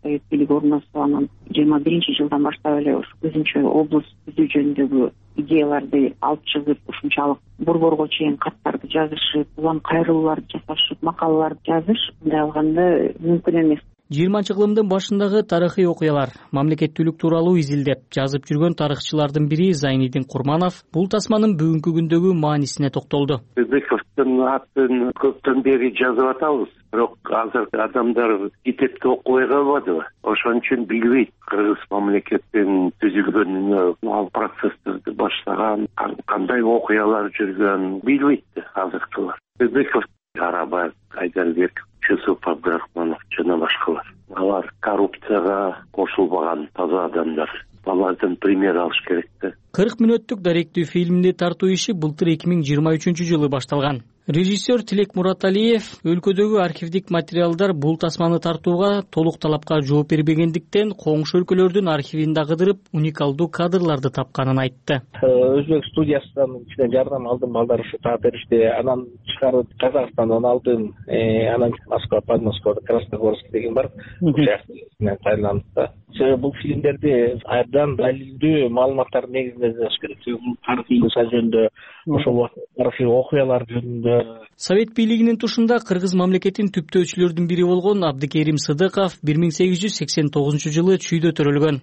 совет бийлиги орношсо анан 21-жылдан баштап эле өзүнчө облус түзүү жөнүндөгү идеяларды алып чыгып, ушунчалык борборго чейин каттарды жазышып, улам кайрылууларды жасашып, макалаларды жазыш мындай алганда мүмкүн эмес. 20-кылымдын башындагы тарыхый окуялар мамлекеттүүлүк тууралуу изилдеп жазып жүргөн тарыхчылардын бири Зайнидин Курманов бул тасманын бүгүнкү күндөгү маанисине токтолду. Бековдун атын көптөн бери жазып атабыз, бирок азыркы адамдар китепти окубай калбадыбы? Ошон үчүн билбейт кыргыз мамлекеттин түзүлгөнүнө, ал процесстерди баштаган, кандай окуялар жүргөн билбейт азыркылар. Беков, Арабаев, Айдарбек, Чусуп Абдрахманов жана башкалар. Алар коррупцияга кошулбаган таза адамдар. Алардан пример алыш керек да. 40 мүнөттүк даректүү фильмди тартуу иши былтыр 2023-жылы башталган. Режиссер Тилек Мураталиев өлкөдөгү архивдик материалдар бул тасманы тартууга толук талапка жооп бербегендиктен коңшу өлкөлөрдүн архивинде кыдырып уникалдуу кадрларды тапканын айтты. Өзбек студиясынан кичине жардам алдым, балдар ушу таап беришти. Анан чыгарып Казакстандан алдым. Анан Москва, Подмосково, Красногорск деген бар. Ошол тайландык да. Бул фильмдерди абдан далилдүү маалыматтар негизинде жазыш керек. Бул тарыхый жөнүндө, ошол тарыхый окуялар жөнүндө. Совет бийлигинин тушунда кыргыз мамлекетин түптөөчүлөрдүн бири болгон Абдыкерим Сыдыков 1889-жылы чүйдө төрөлгөн.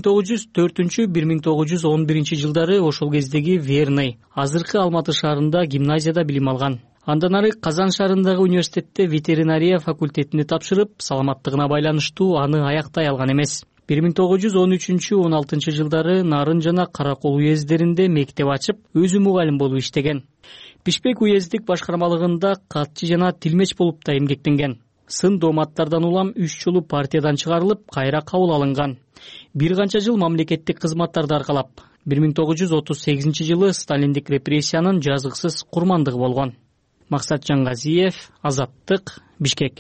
1904-1911 жылдары ошол кездеги Верный, азыркы Алматы шаарында гимназияда билим алган. Андан ары Казан шаарындагы университетте ветеринария факультетине тапшырып, саламаттыгына байланыштуу аны аяктай алган эмес. 1913-16 жылдары Нарын жана Каракол уездеринде мектеп ачып, өзү мугалим болуп иштеген. Бишкек уездик башкармалыгында катчы жана тилмеч болуп да эмгектенген. Сын дооматтардан улам 3 жолу партиядан чыгарылып, кайра кабыл алынган. Бир канча жыл мамлекеттик кызматтарды аркалап, 1938-жылы Сталиндик репрессиянын жазыксыз курмандыгы болгон. Максат Жаңгазиев, Азаттык, Бишкек.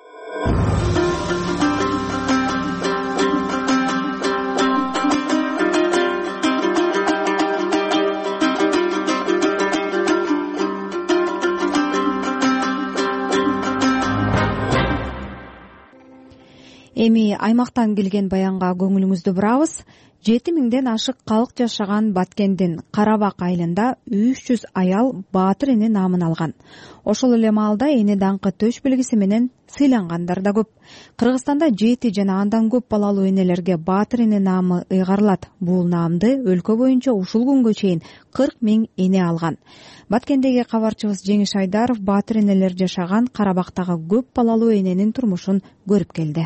Эми аймактан келген баянга көңүлүңүздү бурабыз. 7000ден ашык калк жашаган Баткендин Карабак айылында 300 аял Баатыр эне наамын алган. Ошол эле маалда эне даңкы төш белгиси менен сыйлангандар да көп. Кыргызстанда 7 жана андан көп балалуу энелерге Баатыр эне наамы ыйгарылат. Бул наамды өлкө боюнча ушул күнгө чейин 40 000 эне алган. Баткендеги кабарчыбыз Жеңиш Айдаров Баатыр энелер жашаган Карабактагы көп балалуу эненин турмушун көрүп келди.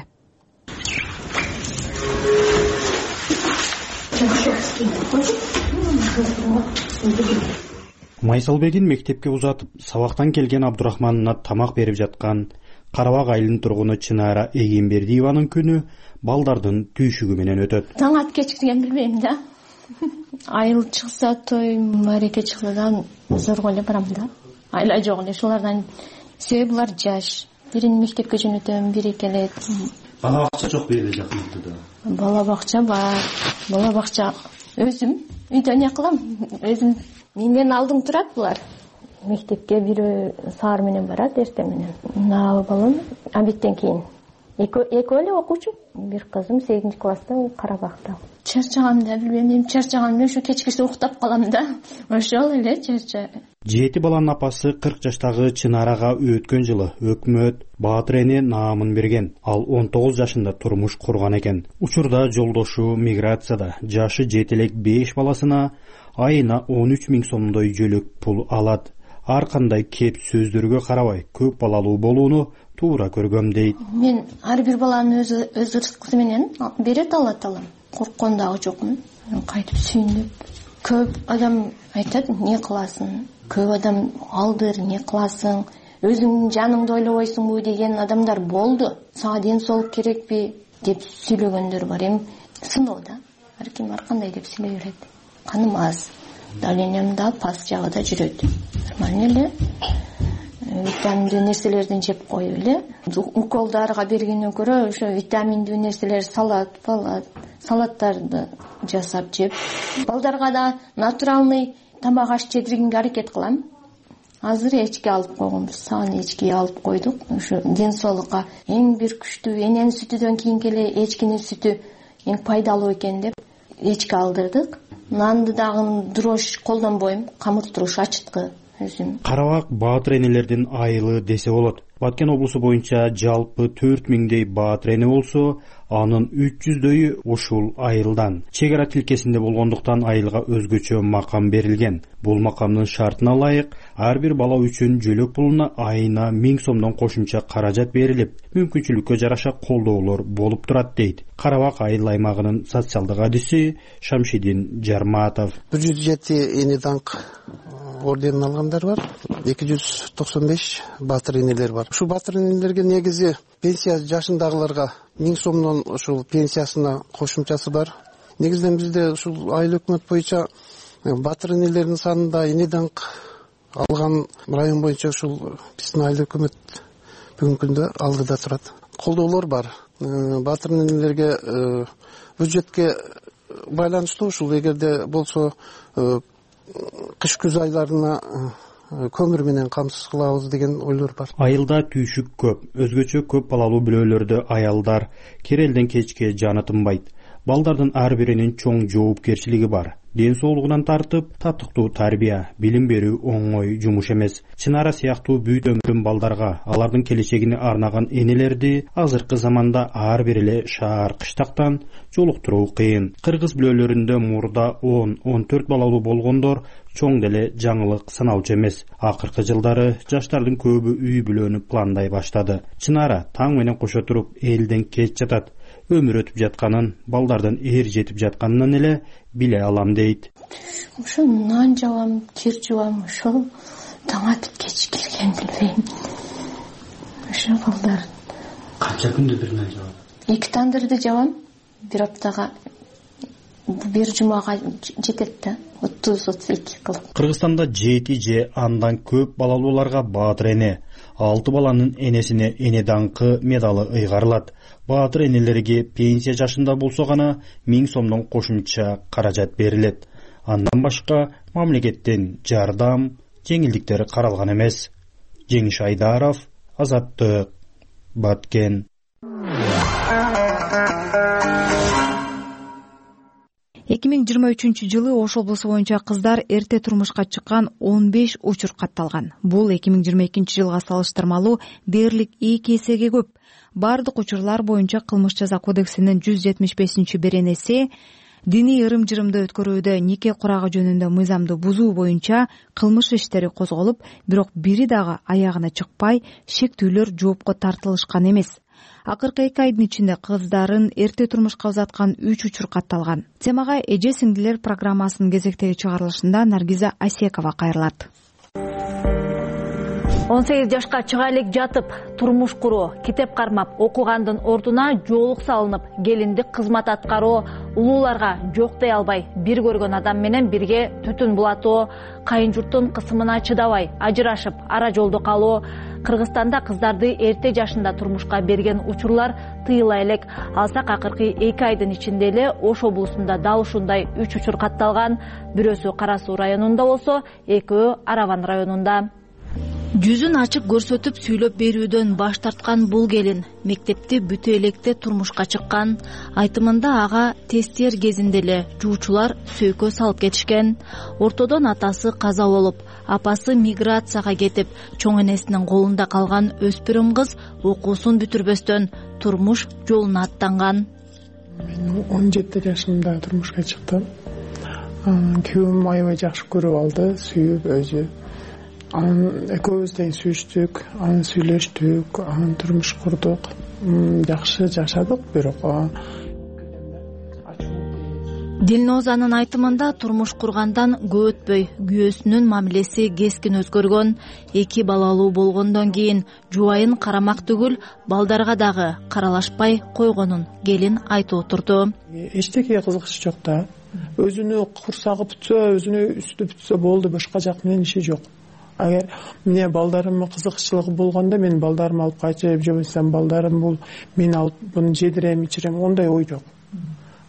Майсалбегин мектепке узатып, сабактан келген Абдурахманына тамак берип жаткан Карабак айылынын тургуну Чынара Эгембердиеванын күнү балдардын түйшүгү менен өтөт. Таң ат кечикирген билбейм да. Айыл чыкса той, мареке чыкса зорго эле барам да. Айла жок эле шулардан. Себеби булар жаш. Бирин мектепке жөнөтөм, бири келет. Бала бакча жок бу жерде жакындыкта. Бала бакча бар. Бала бакча өзүм үйдө эмне кылам? Өзүм менден алдың турат булар. Мектепке бири саар менен барат, эрте менен. Мына балам обедтен кийин. Экөө эле окуучу. Бир кызым 8 класста Карабакта. Чарчагам да билбейм, чарчагам ушу кечкисе уктап калам да. Ошол эле чарча. 7 баланын апасы 40 жаштагы Чынарага өткөн жылы өкмөт Баатыр эне наамын берген. Ал 19 жашында турмуш курган экен. Учурда жолдошу миграцияда, жашы жетелек 5 баласына айына 13 000 сомдой жөлөк пул алат. Ар кандай кеп сөздөргө карабай көп балалуу болууну туура көргөм дейт. Мен ар бир баланын өз рызкысы менен берет алат алам. Корккон дагы жокмун. Кайтып сүйүнүп. Көп адам айтат, не кыласың? Көп адам алдыр, не кыласың? Өзүңдүн жаныңды ойлобойсуңбу деген адамдар болду. Сага ден соолук керекпи деп сүйлөгөндөр бар. Эми сыноо да. Ар ким ар кандай деп сүйлөй берет. Каным аз. Давлениям да пас жагыда жүрөт. Нормально эле. Витаминдүү нерселерден жеп коюп эле. Уколдарга бергенден көрө ошо витаминдүү нерселер салаттарды жасап жеп. Балдарга да натуралный тамак аш жедиргенге аракет кылам. азыр эчки алып койгонбуз, саан эчки алып койдук. Ушу ден соолукка эң бир күчтүү, эненин сүтүдөн кийинки эле эчкинин сүтү эң пайдалуу экен деп эчки алдырдык. Нанды дагы дрожь колдонбойм, камыр туруш ачыткы өзүм. Карабак баатыр энелердин айылы десе болот. Баткен облусу боюнча жалпы 4000дей баатыр эне болсо, анын 300дөйү ушул айылдан. Чек ара тилкесинде болгондуктан айылга өзгөчө макам берилген. Бул макамдын шартына ылайык ар бир бала үчүн жөлөк пулуна айына 1000 сомдон кошумча каражат берилип, мүмкүнчүлүккө жараша колдоолор болуп турат дейт Карабак айыл аймагынын социалдык адиси Шамшидин Жарматов. 107 эне даңк орденин алгандар бар, 295 баатыр энелер бар. Ушул баатыр энелерге негизи пенсия жашындагыларга 1000 сомдон ушул пенсиясына кошумчасы бар. Негизинен бизде ушул айыл өкмөт боюнча баатыр энелердин санында эне даңк алган район боюнча ушул биздин айыл өкмөт бүгүнкү күндө алдыда турат. Колдоолор бар. Баатыр энелерге бюджетке байланыштуу ушул эгерде болсо кыш күз айларына көмүр менен камсыз кылабыз деген ойлор бар. Айылда түйшүк көп, өзгөчө көп балалуу бүлөлөрдө аялдар керелден кечке жаны тынбайт. Балдардын ар биринин чоң жоопкерчилиги бар. Ден соолугунан тартып, татыктуу тарбия, билим берүү оңой жумуш эмес. Чынара сыяктуу бүт өмүрүн балдарга, алардын келечегине арнаган энелерди азыркы заманда ар бир эле шаар кыштактан жолуктуруу кыйын. Кыргыз бүлөлөрүндө мурда 10-14 балалуу болгондор чоң деле жаңылык саналчу эмес. Акыркы жылдары жаштардын көбү үй бүлөнү пландай баштады. Чынара таң менен кошо туруп элден кеч жатат. Өмүр өтүп жатканын, балдардын эр жетип жатканынан эле биле алам дейт. Ошо нан жабам, кир жубам, ошо таң атып кеч келген билбейм. Ошо балдар. Канча күндө бир нан жабам? 2 тандырды жабам, бир аптага, бир жумага жетет да, 30-32 кылып. Кыргызстанда 7 же андан көп балалууларга баатыр эне, 6 баланын энесине эне даңкы медалы ыйгарылат. Баатыр энелерге пенсия жашында болсо гана 1000 сомдон кошумча каражат берилет. Андан башка мамлекеттен жардам, жеңилдиктер каралган эмес. Жеңиш Айдаров, Азаттык, Баткен. 2023 жылы Ош облусу боюнча кыздар эрте турмушка чыккан 15 учур катталган. Бул 2022 жылга салыштырмалуу дээрлик 2 эсеге көп. Бардык учурлар боюнча кылмыш жаза кодексинин 175-беренеси диний ырым-жырымды өткөрүүдө нике курагы жөнүндө мыйзамды бузуу боюнча кылмыш иштери козголуп, бирок бири дагы аягына чыкпай, шектүүлөр жоопко тартылышкан эмес. Акыркы 2 айдын ичинде кыздарын эрте турмушка узаткан 3 учур катталган. Темага эже сиңдилер программасынын кезектеги чыгарылышында Наргиза Асекова кайрылат. 18 жашка чыга элек жатып, турмуш куруу, китеп кармап, окугандын ордуна жоолук салынып, келиндик кызмат аткаруу, улууларга жок дей албай, бир көргөн адам менен бирге түтүн булатуу, кайын журттун кысымына чыдабай, ажырашып, ара жолдо калуу, Кыргызстанда кыздарды эрте жашында турмушка берген учурлар тыйыла элек. Алсак акыркы 2 айдын ичинде эле Ош облусунда дал ушундай 3 учур катталган. Бирөөсү Кара Суу районунда болсо, экөө Араван районунда. Жүзүн ачык көрсөтүп сүйлөп берүүдөн баш тарткан бул келин мектепти бүтө электе турмушка чыккан. Айтымында ага тесттер кезинде эле жуучулар сөйкө салып кетишкен. Ортодон атасы каза болуп, апасы миграцияга кетип, чоң энесинин колунда калган өспүрүм кыз окуусун бүтүрбөстөн турмуш жолуна аттанган. Мен 17 жашымда турмушка чыктым. Күйөөм аябай жакшы көрүп алды, сүйүп өзү. Анан экөөбүз тең сүйүштүк, анан сүйлөштүк, анан турмуш курдук. Жакшы жашадык, бирок Дилнозанын айтымында турмуш кургандан көп өтпөй күйөөсүнүн мамилеси кескин өзгөргөн. 2 балалуу болгондон кийин жубайын карамак түгүл, балдарга дагы каралашпай койгонун келин айтып отурду. Эчтекеге кызыгышы жок да. Өзүнү курсагы бүтсө, өзүнү үстү бүтсө болду, башка жак менен иши жок. Агер мне балдарымдын кызыкчылыгы болгондо мен балдарымды алып кайтып, же болбосо балдарым бул мен алып буну жедирем, ичирем, ондай ой жок.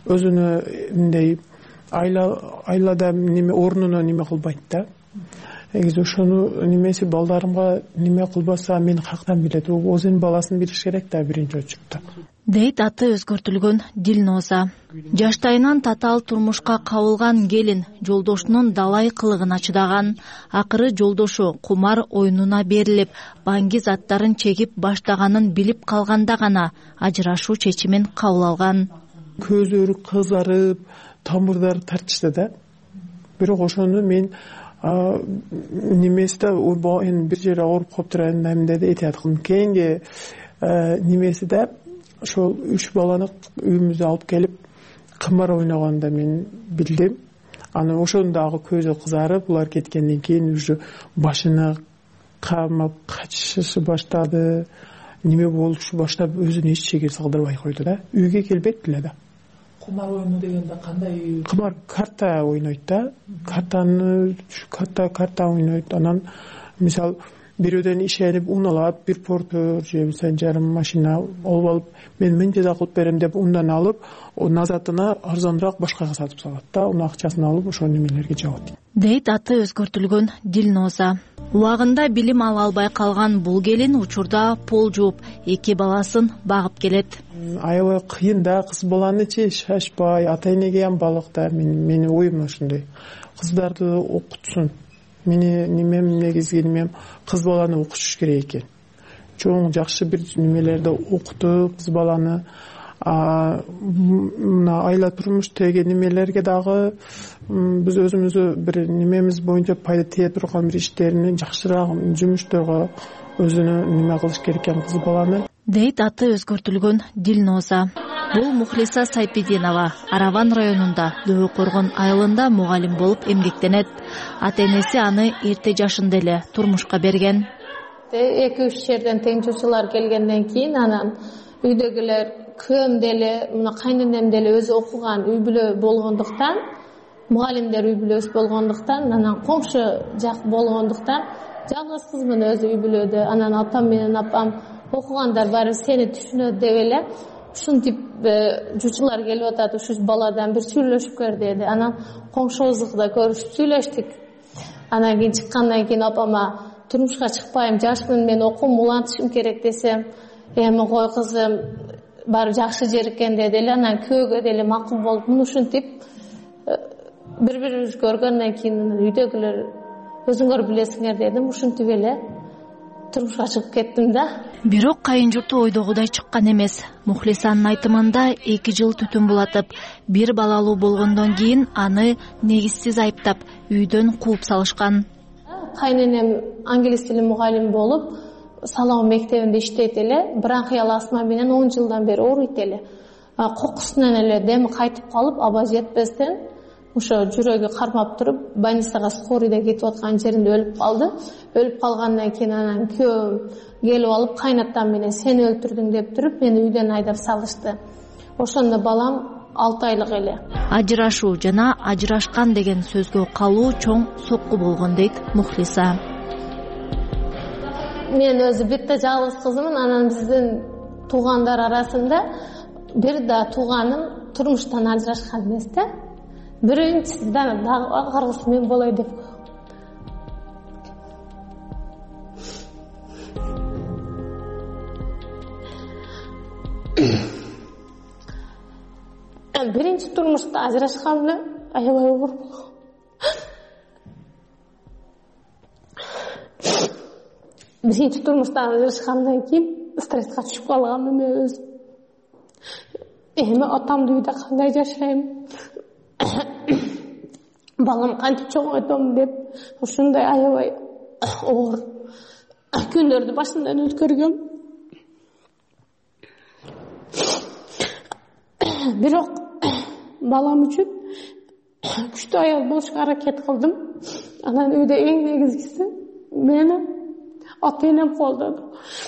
Өзүнү мындай айлада неме орнуна неме кылбайт да. негизи ошону немеси балдарымга неме кылбаса мен каяктан билет, өзүнүн баласын билиш керек да биринчи очередде, дейт аты өзгөртүлгөн Дилноза. Жаштайынан татаал турмушка кабылган келин жолдошунун далай кылыгына чыдаган, акыры жолдошу кумар оюнуна берилип, баңги заттарын чегип баштаганын билип калганда гана ажырашуу чечимин кабыл алган. Көзөрү кызарып, тамырдары тартышты да. Бирок ошону мен немесиде эми бир жерде ооруп калыптыр эмне деп этият кылдым. Кийинки немесиде ошол 3 баланы үйүмүзгө алып келип кымар ойногонда мен билдим. Аны ошондо дагы көзү кызарып, булар кеткенден кийин уже башына камап качышы баштады. Неме болушу баштап өзүнө эч чегер салдырбай койду да. Үйгө келбейт эле да. Кумар оюну дегенде кандай? Кумар карта ойнойт да. Карта ойнойт. Анан мисалы бирөөдөн ишенип ун алат, бир портер же болбосо жарым машина алып алып, мен мынча да кылып берем деп ундан алып, назатына арзаныраак башкага сатып салат да. Унун акчасын алып ошол немелерге жабат. Дейт аты өзгөртүлгөн Дилноза. Убагында билим ала албай калган бул келин учурда пол жууп, 2 баласын багып келет. Аябай кыйын да, кыз баланычы шашпай, ата-энеге ham балык да. Менин оюм ошондой. Кыздарды окутсун. Мени немем негизги немем кыз баланы окутуш керек экен. Чоң жакшы бир немелерди окутуп, кыз баланы мына айла турмуш деген немелерге дагы биз өзүмүзгө бир немемиз боюнча пайда тие турган бир иштерин жакшыраак жумуштарга өзүнө неме кылыш керек экен кыз баланы. Дейт аты өзгөртүлгөн Дилноза. Бул Мухлиса Сайпидинова Араван районунда Дөбө Коргон айылында мугалим болуп эмгектенет. Ата-энеси аны эрте жашында эле турмушка берген. 2-3 жерден тең жуучулар келгенден кийин анан үйдөгүлөр күйөөм деле, мына кайненем деле өзү окуган үй бүлө болгондуктан, мугалимдер үй бүлөсү болгондуктан, анан коңшу жак болгондуктан, жалгыз кызмын өзү үй бүлөдө. Анан атам менен апам окугандар баары сени түшүнөт деп эле ушинтип жуучулар келип атат, ушу баладан бир сүйлөшүп көр деди. Анан коңшубузда көрүшүп сүйлөштүк. Анан кийин чыккандан кийин апама турмушка чыкпайм, жашмын, мен окуум улантышым керек десем, эми кой кызым, баары жакшы жер экен деди эле. Анан күйөөгө деле макул болуп, муну ушинтип бири-бирибизди көргөндөн кийин үйдөгүлөр өзүңөр билесиңер дедим. Ушинтип эле турмушка чыгып кеттим да. Бирок кайын журту ойдогудай чыккан эмес. Мухлисанын айтымында 2 жыл түтүн булатып, 1 балалуу болгондон кийин аны негизсиз айыптап, үйдөн кууп салышкан. Кайненем англис тили мугалими болуп, Салам мектебинде иштейт эле. Бронхиал астма менен 10 жылдан бери ооруйт эле. Кокусунан эле деми кайтып калып, аба жетпестен ошо жүрөгү кармап туруп, больницага скорыйда кетип аткан жеринде өлүп калды. Өлүп калгандан кийин анан күйөөм келип алып, кайнатам менен сени өлтүрдүң деп туруп, мени үйдөн айдап салышты. Ошондо балам 6 айлык эле. Ажырашуу жана ажырашкан деген сөзгө калуу чоң сокку болгон дейт Мухлиса. Мен өзү битте жалгыз кызымын. Анан биздин туугандар арасында бир да тууганым турмуштан ажырашкан эмес да. Биринчиси дагы кыргыз мен болой деп. Биринчи турмушта ажырашканда аябай оор болгон. Биринчи турмуштан ажырашкандан кийин стресске түшүп калганмын мен өзүм. Эми атамды үйдө кандай жашайм? Балам кантип чоңойтом деп ушундай аябай оор күндөрдү башымдан өткөргөм. Бирок балам үчүн күчтүү аял болушка аракет кылдым. Анан үйдө эң негизгиси мени ата-энем колдоду.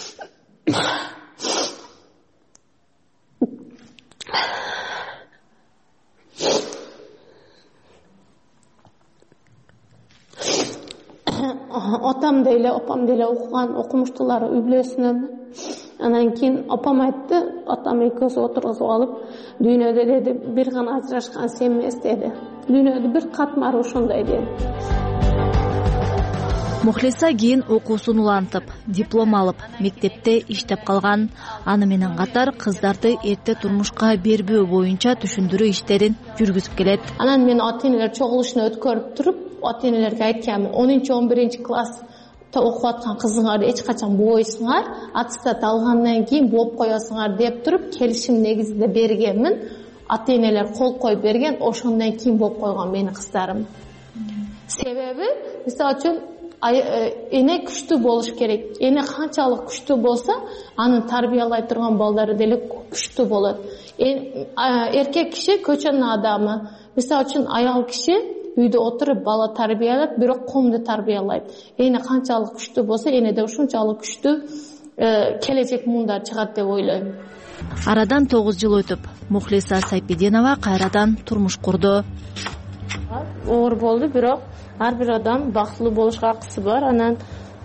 Атам деле, апам деле окуган, окумуштуулар үй бүлөсүнөн. Анан кийин апам айтты, атам экөөсү отургузуп алып, дүйнөдө деди, бир гана ажырашкан сен эмес деди. Дүйнөдө бир катмар ошондой деди. Мухлиса кийин окуусун улантып, диплом алып, мектепте иштеп калган. Аны менен катар кыздарды эрте турмушка бербөө боюнча түшүндүрүү иштерин жүргүзүп келет. Анан мен ата-энелер чогулушуна өткөрүп туруп, ата-энелерге айтканмын, 10-11 класс окуп аткан кызыңарды эч качан бууйсуңар, аттестат алгандан кийин бооп коесуңар деп туруп, келишим негизинде бергенмин. Ата-энелер кол коюп берген, ошондон кийин бооп койгон менин кыздарым. Себеби, мисалы үчүн эне күчтүү болуш керек. Эне канчалык күчтүү болсо, анын тарбиялай турган балдары деле күчтүү болот. Эркек киши көчөнүн адамы. Мисалы үчүн аял киши үйдө отуруп бала тарбиялайт, бирок комду тарбиялайт. Эне канчалык күчтүү болсо, энеде ушунчалык күчтүү келечек муундар чыгат деп ойлойм. Арадан 9 жыл өтүп, Мухлиса Сайпидинова кайрадан турмуш курду. Оор болду, бирок ар бир адам бактылуу болушка акысы бар. Анан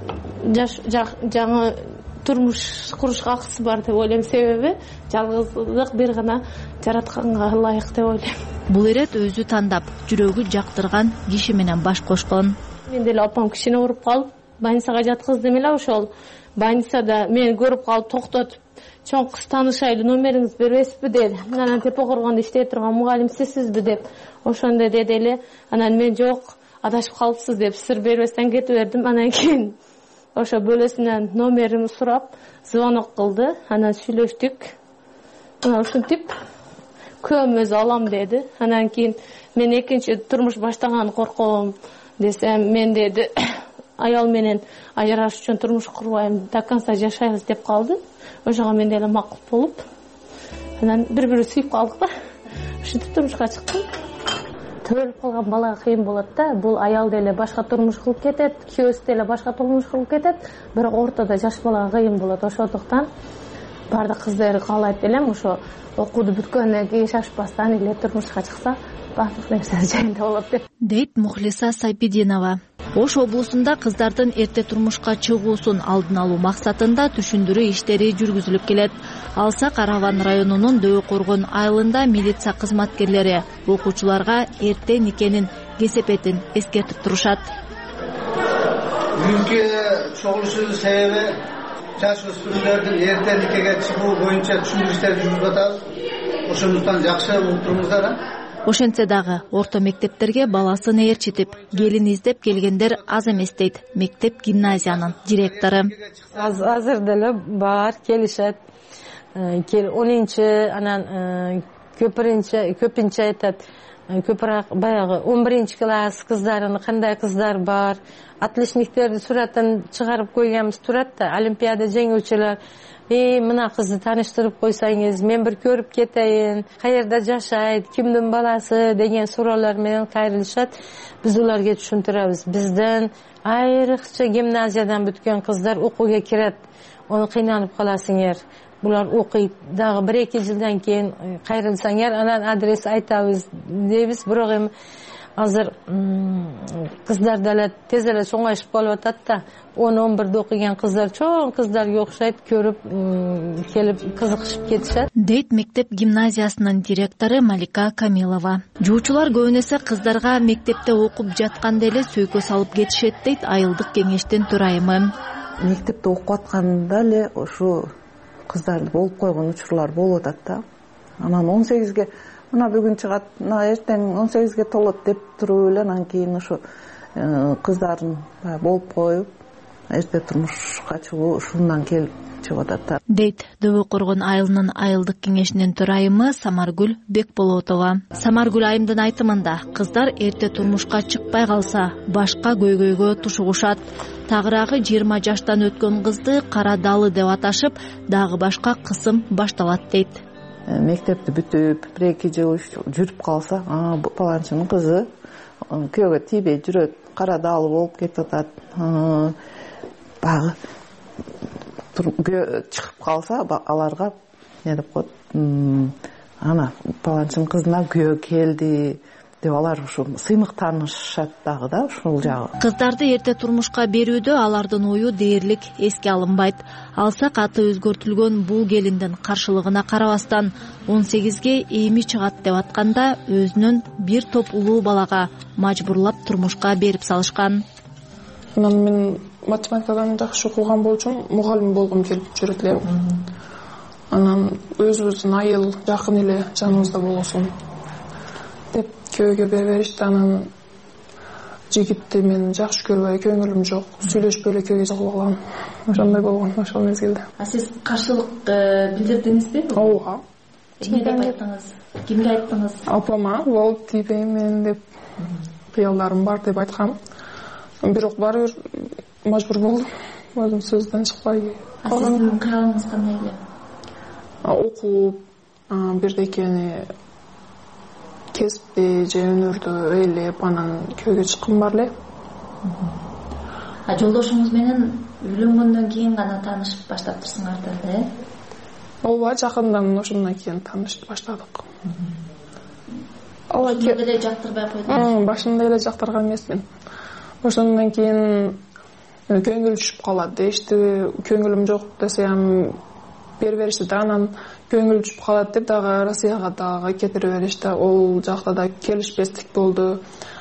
жаңы турмуш курушка акысы бар деп ойлойм. Себеби жалгыздык бир гана жаратканга ылайык деп ойлойм. Бул ирет өзү тандап, жүрөгү жактырган киши менен баш кошкон. Мен деле апам кишине уруп калып, больницага жаткызды эле. Ошол больницада мени көрүп калып токтотуп, чоң кыз таанышайлы, номериңизди бересизби деди. Анан Тепе Коргондо иштеп турган мугалим сизсизби деп. Ошондой деди эле. Анан мен жок, адашып калыпсыз деп сыр бербестен кетип бердим. Анан кийин ошо бөлөсүнөн номеримди сурап, звонок кылды. Анан сүйлөштүк. Анан ушинтип күйөөм өзү алам деди. Анан кийин мен экинчи турмуш баштаган корком десем, мен деди аял менен ажырашыш үчүн турмуш курбайм, до конца жашайбыз деп калды. Ошого мен деле макул болуп, анан бири-бири сүйүп калдык да. Ушинтип турмушка чыктым. Төрөлүп калган балага кыйын болот да. Бул аял деле башка турмуш кылып кетет, күйөөсү деле башка турмуш кылып кетет, бирок ортодо жаш балага кыйын болот. Ошондуктан баардык кыздар каалайт элем, ошо окууду бүткөндөн кийин шашпастан эле турмушка чыкса, баардык нерсе жайында болот дейт Мухлиса Сайпидинова. Ош облусунда кыздардын эрте турмушка чыгуусун алдын алуу максатында түшүндүрүү иштери жүргүзүлүп келет. Алса Караван районунун Дөбө Коргон айылында милиция кызматкерлери окуучуларга эрте никенин кесепетин эскертип турушат. Бүгүнкү чогулуштун себеби жаш өспүрүмдөрдүн эрте никеге чыгуу боюнча түшүндүрүү иштерин жүргүзүп атабыз. Ошондуктан жакшы уктуруңуздар. Ошентсе дагы орто мектептерге баласын ээрчитип, келин издеп келгендер аз эмес дейт мектеп гимназиянын директору. Азыр деле бар келишет. 10-чы, анан көпүнчө айтат. Көпүрөөк баягы 11 класс кыздарын кандай кыздар бар. Отличниктерди суратын чыгарып койгонбуз турат да, олимпиада жеңүүчүлөр. Мына кызды тааныштырып койсоңуз, мен бир көрүп кетейин, каерде жашайт, кимдин баласы деген суроолор менен кайрылышат. Биз уларга түшүндүрөбүз. Бизден айрыкча гимназиядан бүткөн кыздар окууга кирет. Оны кыйнанып каласыңар. Булар окуйт. Дагы 1-2 жылдан кийин кайрылсаңар, анан адрес айтабыз дейбиз. Бирок эми азыр кыздар деле тез эле чоңоюшуп калып атат да. 10-11 окуган кыздар чоң кыздарга окшойт, көрүп келип кызыгышып кетишет дейт мектеп гимназиясынын директору Малика Камилова. Жуучулар көбүнесе кыздарга мектепте окуп жатканда эле сөйкө салып кетишет дейт айылдык кеңештин төрайымы. Мектепте окуп атканда эле ушу кыздарды болуп койгон учурлар болуп атат да. Анан 18ге мына бүгүн чыгат, мына эртең 18ге толот деп туруп эле анан кийин ушу кыздарын болуп коюп эрте турмушка чыгуу ушундан келип чыгып атат да дейт Дөбө Коргон айылынын айылдык кеңешинин төрайымы Самаргүл Бекболотова. Самаргүл айымдын айтымында кыздар эрте турмушка чыкпай калса башка көйгөйгө тушугушат. Тагыраагы 20 жаштан өткөн кызды кара далы деп аташып, дагы башка кысым башталат дейт. Мектепти бүтүп 1-2 жыл жүрүп калса, паланчынын кызы күйөөгө тийбей жүрөт, кара далы болуп кетип атат. Багы чыгып калса, аларга не деп коет, ана паланчынын кызына күйөө келди деп алар ушу сыймыктанышат дагы да ушул жагы. Кыздарды эрте турмушка берүүдө алардын ою дээрлик эске алынбайт. Алса каты өзгөртүлгөн бул келиндин каршылыгына карабастан 18ге эми чыгат деп атканда өзүнүн бир топ улуу балага мажбурлап турмушка берип салышкан. Анан мен математикадан жакшы окуган болчумун, мугалим болгум келип жүрөт элем. Анан өзүбүздүн айыл жакын эле жаныбызда болсун деп күйөөгө беришти. Анан жигитти мен жакшы көрбөй, көңүлүм жок, сүйлөшпөй эле күйөөгө чыгып алгам. Ошондой болгон ошол мезгилде. Сиз каршылык билдирдиңизби? Ооба. Эмне деп айттыңыз? Кимге айттыңыз? Апама, болуп тийбеймин деп кыялдарым бар деп айткам. Бирок баары бир мажбур болдум. Өзүм сөздөн чыкпай. Сиздин кыялыңыз кандай эле? Окуп, бирдекени кесипти же өнөрдү ыйлап, анан күйөөгө чыккым бар эле. Жолдошуңуз менен үйлөнгөндөн кийин гана таанышып баштаптырсыңардар, э? Ооба, жакындан ошондон кийин таанышып баштадык. Башында эле жактырбай койдуңуз? Башында эле жактырган эмесмин. Ошондон кийин көңүл түшүп калат дешти. Көңүлүм жок десем беришти да, анан көңүл түшүп калат деп дагы Россияга дагы кетире беришти. Ол жакта да келишпестик болду.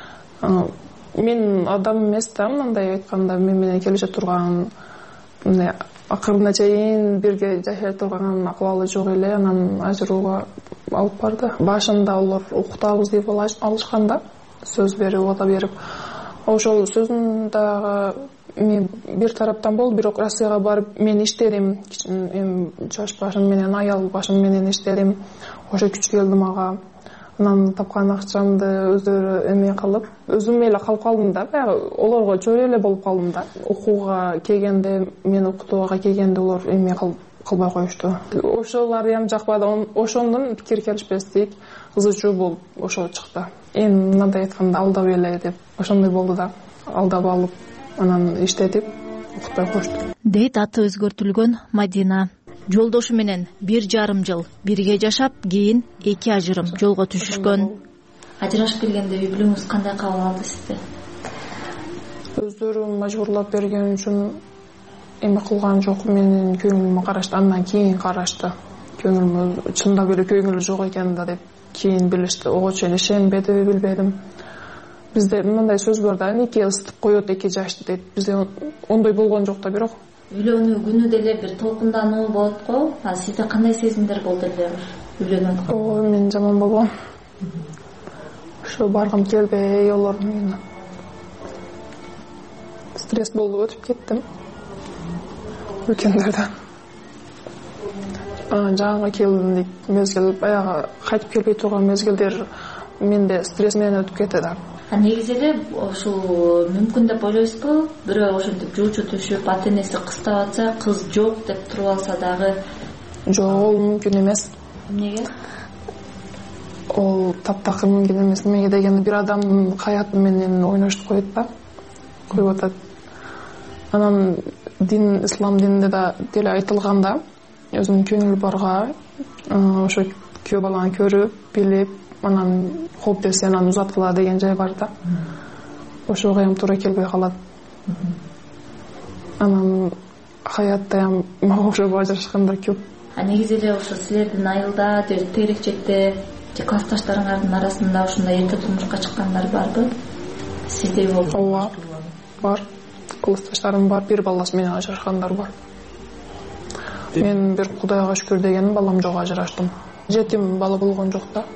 Мен адам эмес да, мындай айтканда мен менен келише турган, мындай акырына чейин бирге жашай турган акыбалы жок эле. Анан ажырууга алып барды. Башында алар укутабыз деп алышканда, сөз берип, ода берип, ошол сөзүн дагы мен бир тараптан болду, бирок Россияга барып мен иштедим. Эми жаш башым менен, аял башым менен иштедим. Ошо күч келди мага. Анан тапкан акчамды өздөрү эме кылып, өзүм эле калып калдым да. Баягы олорго чөйрө эле болуп калдым да. Окууга келгенде, мен окутууга келгенде олор эме кылбай коюшту. Ошолар жакпады. Ошондон пикир келишпестик, кызы чуу болуп ошо чыкты. Эми мындай айтканда алдап эле деп ошондой болду да. Алдап алып, анан иштетип окутпай коюшту. Дейт аты өзгөртүлгөн Мадина. Жолдошу менен 1,5 жыл бирге жашап, кийин 2 ажырым жолго түшүшкөн. Ажырашып келгенде үй бүлөңүз кандай кабыл алды сизди? Өздөрү мажбурлап берген үчүн эме кылган жок, менин көңүлүмө карашты. Андан кийин карашты. Көңүлүм чындап эле көңүлү жок экен да деп кийин билишти. Ого чейин ишенбедиби билбедим. Бизде мындай сөз бар да, эки ысытып коет, эки жашты дейт. Бизде ондой болгон жок да, бирок үйлөнүү күнү деле бир толкундануу болот го. Сизде кандай сезимдер болду эле үйлөнөт? Оо, мен жаман болгом. Ошо баргым келбей, олордун үйүнө. Стресс болуп өтүп кеттим. Үлкөндөрдөн. Жаңы келдик мезгил, баягы кайтып келбей турган мезгилдер менде стресс менен өтүп кетет. Негизи эле ошол мүмкүн деп ойлойсузбу? Бирөө ошентип жуучу түшүп, ата-энеси кыстап атса, кыз жок деп туруп алса дагы? Жок, ол мүмкүн эмес. Эмнеге? Ол таптакыр мүмкүн эмес. Эмнеге дегенде, бир адамдын каяты менен ойноштуп коет да, коюп атат. Анан дин, ислам дининде да деле айтылганда, өзүнүн көңүлү барга, ошо күйөө баланы көрүп, билип, анан хоп десе анан узаткыла деген жай бар да. Ошого туура келбей калат. Анан хаятта мага окшоп ажырашкандар көп. Негизи эле ошо силердин айылда, Терекчекте, же классташтарыңардын арасында ушундай эрте турмушка чыккандар барбы? Сизде болду? Ооба, бар. Классташтарым бар, бир баласы менен ажырашкандар бар. Мен бир Кудайга шүкүр дегеним, балам жок, ажыраштым. Жетим бала болгон жок да.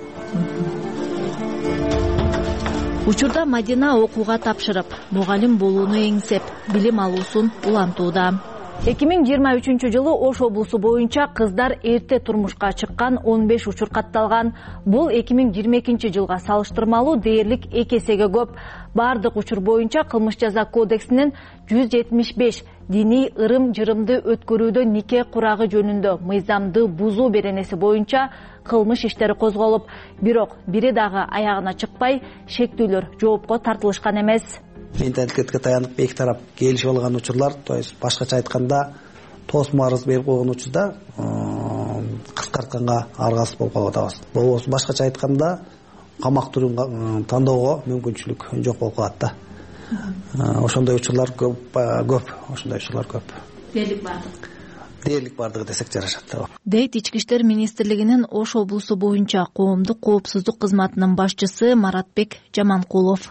Учурда Мадина окууга тапшырып, мугалим болууну эңсеп, билим алуусун улантууда. 2023-жылы Ош облусу боюнча кыздар эрте турмушка чыккан 15 учур катталган. Бул 2022-жылга салыштырмалуу дээрлик 2 эсеге көп. Бардык учур боюнча кылмыш жаза кодексинин 175 диний ырым-жырымды өткөрүүдө нике курагы жөнүндө мыйзамды бузуу беренеси боюнча кылмыш иштери козголуп, бирок бири дагы аягына чыкпай, шектүүлөр жоопко тартылышкан эмес. Менталитетке таянып эки тарап келишип алган учурлар, то есть башкача айтканда тосмо арыз берип койгон учурда кыскартканга аргасыз болуп калып атабыз. Болбосо башкача айтканда камак түрүн тандоого мүмкүнчүлүк жок болуп калат да. Ошондой учурлар көп, ошондой учурлар көп. Дээрлик бардыгы десек жарашат. Дейт Ички иштер министрлигинин Ош облусу боюнча коомдук коопсуздук кызматынын башчысы Маратбек Жаманкулов.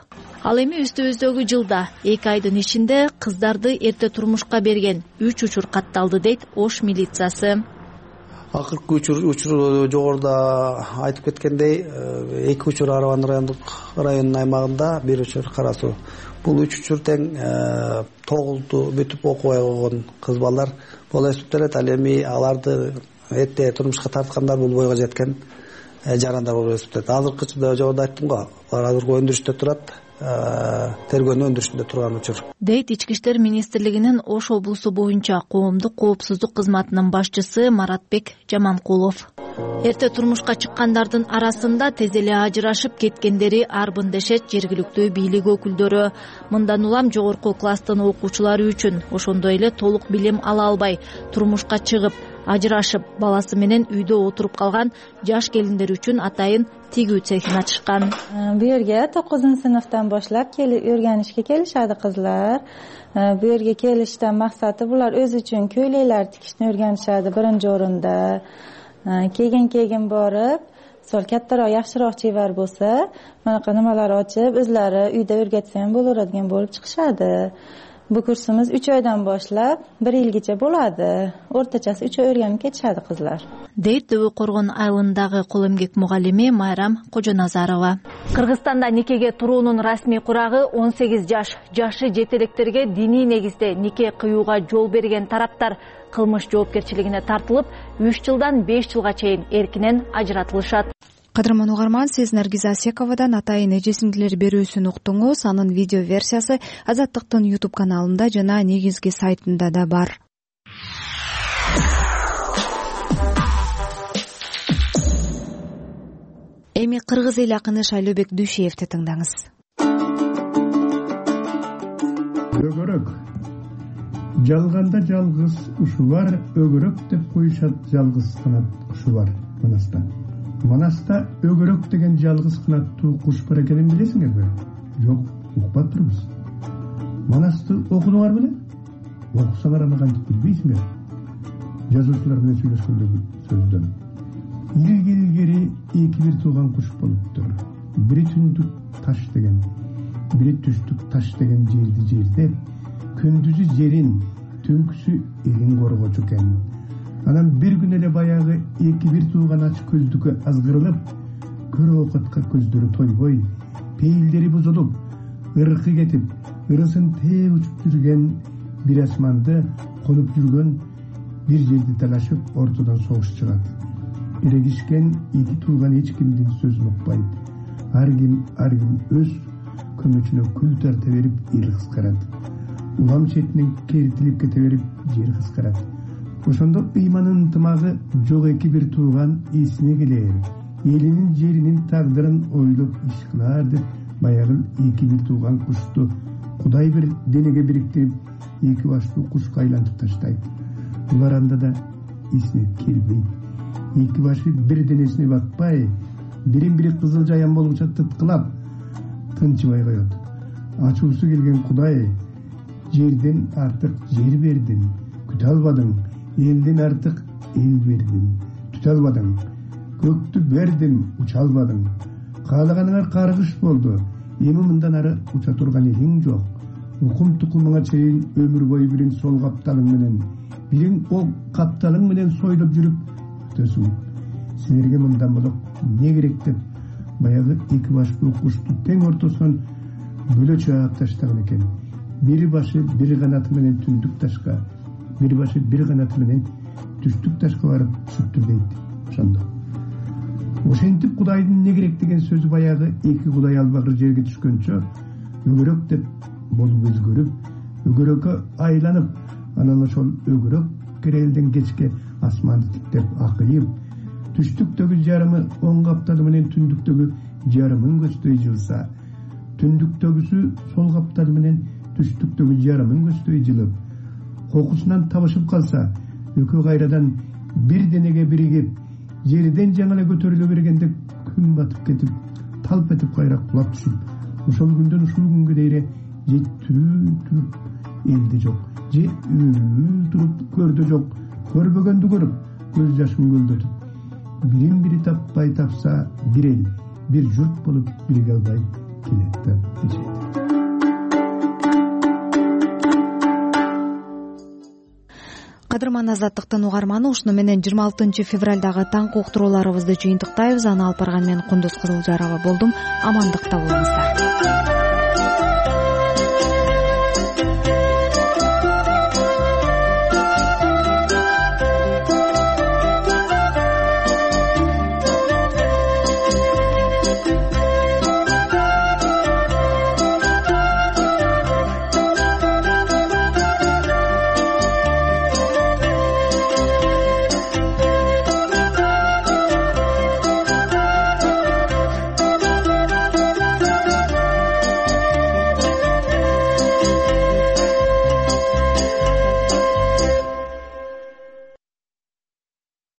Ал эми үстүбүздөгү жылда 2 айдын ичинде кыздарды эрте турмушка берген 3 учур катталды дейт Ош милициясы. Акыркы учур жогоруда айтып кеткендей 2 учур Арабан районунун аймагында, 1 учур Кара Суу. Бул 3 учур тең 9 бүтүп окубай койгон кыз балдар боло эсептелет. Ал эми аларды эрте турмушка тарткандар бул бойго жеткен жарандар болуп эсептелет. Азыркы жогоруда айттым го, алар азыркы өндүрүштө турат, тергөөнүн өндүрүшүндө турган учур дейт Ички иштер министрлигинин Ош облусу боюнча коомдук коопсуздук кызматынын башчысы Маратбек Жаманкулов. Эрте турмушка чыккандардын арасында тез эле ажырашып кеткендери арбын дешет жергиликтүү бийлик өкүлдөрү. Мындан улам жогорку класстын окуучулары үчүн, ошондой эле толук билим ала албай турмушка чыгып, ажырашып, баласы менен үйдө отуруп калган жаш келиндер үчүн атайын тигүү цехин ачышкан. Бу жерге 9-сыныптан башлап өргөнүшкө келишadi кызлар. Бу жерге келиштен максаты булар өзү үчүн көйлөйлөр тикишни өргөнүшады биринчи орунда. Кийин барып, сол каттараак жакшыраак чебер болсо, манакы немалар ачып, өзлөрү үйдө өргөтсөм болор деген болуп чыгышады. Бу курсумуз 3 айдан башлап 1 yilgacha bo'ladi. O'rtachasi 3 oy o'rganib ketishadi qizlar. Дейт Дөбө Коргон айылындагы кол эмгек мугаллими Майрам Кожоназарова. Кыргызстанда никеге туруунун расмий курагы 18 жаш. Жашы жетелектерге диний негизде нике кыюуга жол берген тараптар кылмыш жоопкерчилигине тартылып, 3 жылдан 5 жылга чейин эркинен ажыратылышат. Кадырман угарман, сиз Наргиза Асековадан атайын эжесиңдилер берүүсүн уктуңуз. Анын видео версиясы Азаттыктын YouTube каналында жана негизги сайтында да бар. Эми кыргыз эл акыны Шайлообек Дүйшеевди тыңдаңыз. Өгөрөк. Жалганда жалгыз ушу бар, өгөрөк деп коюшат жалгыз канат кушу бар Манаста. Манаста өгөрөк деген жалгыз канаттуу куш бар экенин билесиңерби? Жок, укпай турбуз. Манасты окудуңар беле? Окусаңар аны кантип билбейсиңер? Жазуучулар менен сүйлөшкөндөгү сөздөн. Илгери эки бир тууган куш болуптур. Бири түндүк таш деген, бири түштүк таш деген жерди жердеп, күндүзү жерин, түнкүсү элин коргочу экен. Анан бир күн эле баягы эки бир тууган ач көздүккө азгырылып, көрө окутка көздөрү тойбой, пейилдери бузулуп, ыркы кетип, ырысын тээ учуп жүргөн бир асманды конуп жүргөн бир жерди талашып, ортодон согуш чыгат. Биригишкен эки тууган эч кимдин сөзүн укпайт. Ар ким өз көмөчүнө күл тарта берип эл кыскарат. Улам четинен керитилип кете берип жер кыскарат. Ошондо ыйманын ынтымагы жок эки бир тууган эсине келер. Элинин жеринин тагдырын ойлоп иш кылар деп баягы эки бир тууган кушту Кудай бир денеге бириктирип, эки баштуу кушка айлантып таштайт. Булар анда да эсине келбейт. Эки башы бир денесине батпай, бирин-бири кызыл жаян болгуча тыткылап, тынчыбай коет. Ачуусу келген Кудай, жерден артык жер бердин, күтө албадың. Элден артык эл бердин, түтө албадың. Көктү бердим, уча албадың. Каалаганыңар каргыш болду. Эми мындан ары уча турган элиң жок. Укум тукумуңа чейин өмүр бою бирин сол капталың менен, бирин ол капталың менен сойлоп жүрүп өтөсүң. Силерге мындан болуп не керек деп баягы эки баштуу кушту тең ортосунан бөлө чаап таштаган экен. Бир башы бир канаты менен түндүк ташка, бир башы бир канаты менен түштүк ташка барып түшүптүр дейт. Ошондо ошентип Кудайдын не керек деген сөзү баягы эки Кудай албагыр жерге түшкөнчө өгөрөк деп болуп өзгөрүп, өгөрөккө айланып, анан ошол өгөрөк керелден кечке асманды тиктеп акыйып, түштүктөгү жарымы оң капталы менен түндүктөгү жарымын көздөй жылса, түндүктөгүсү сол капталы менен түштүктөгү жарымын көздөй жылып, кокусунан табышып калса, экөө кайрадан бир денеге биригип, жерден жаңы эле көтөрүлө бергенде күн батып кетип, талп этип кайра кулап түшүп, ошол күндөн ушул күнгө дейре же тирүү туруп элде жок, же өлүү туруп көрдө жок, көрбөгөндү көрүп, көз жашын көлдөтүп, бирин бири таппай тапса бир эл, бир журт болуп бириге албай келет деп дешет. кадырман азаттыктын угарманы, ушуну менен 26 февралдагы таңкы уктурууларыбызды жыйынтыктайбыз. Аны алып барган мен Кундуз Кыргызарова болдум. Амандыкта болуңуздар.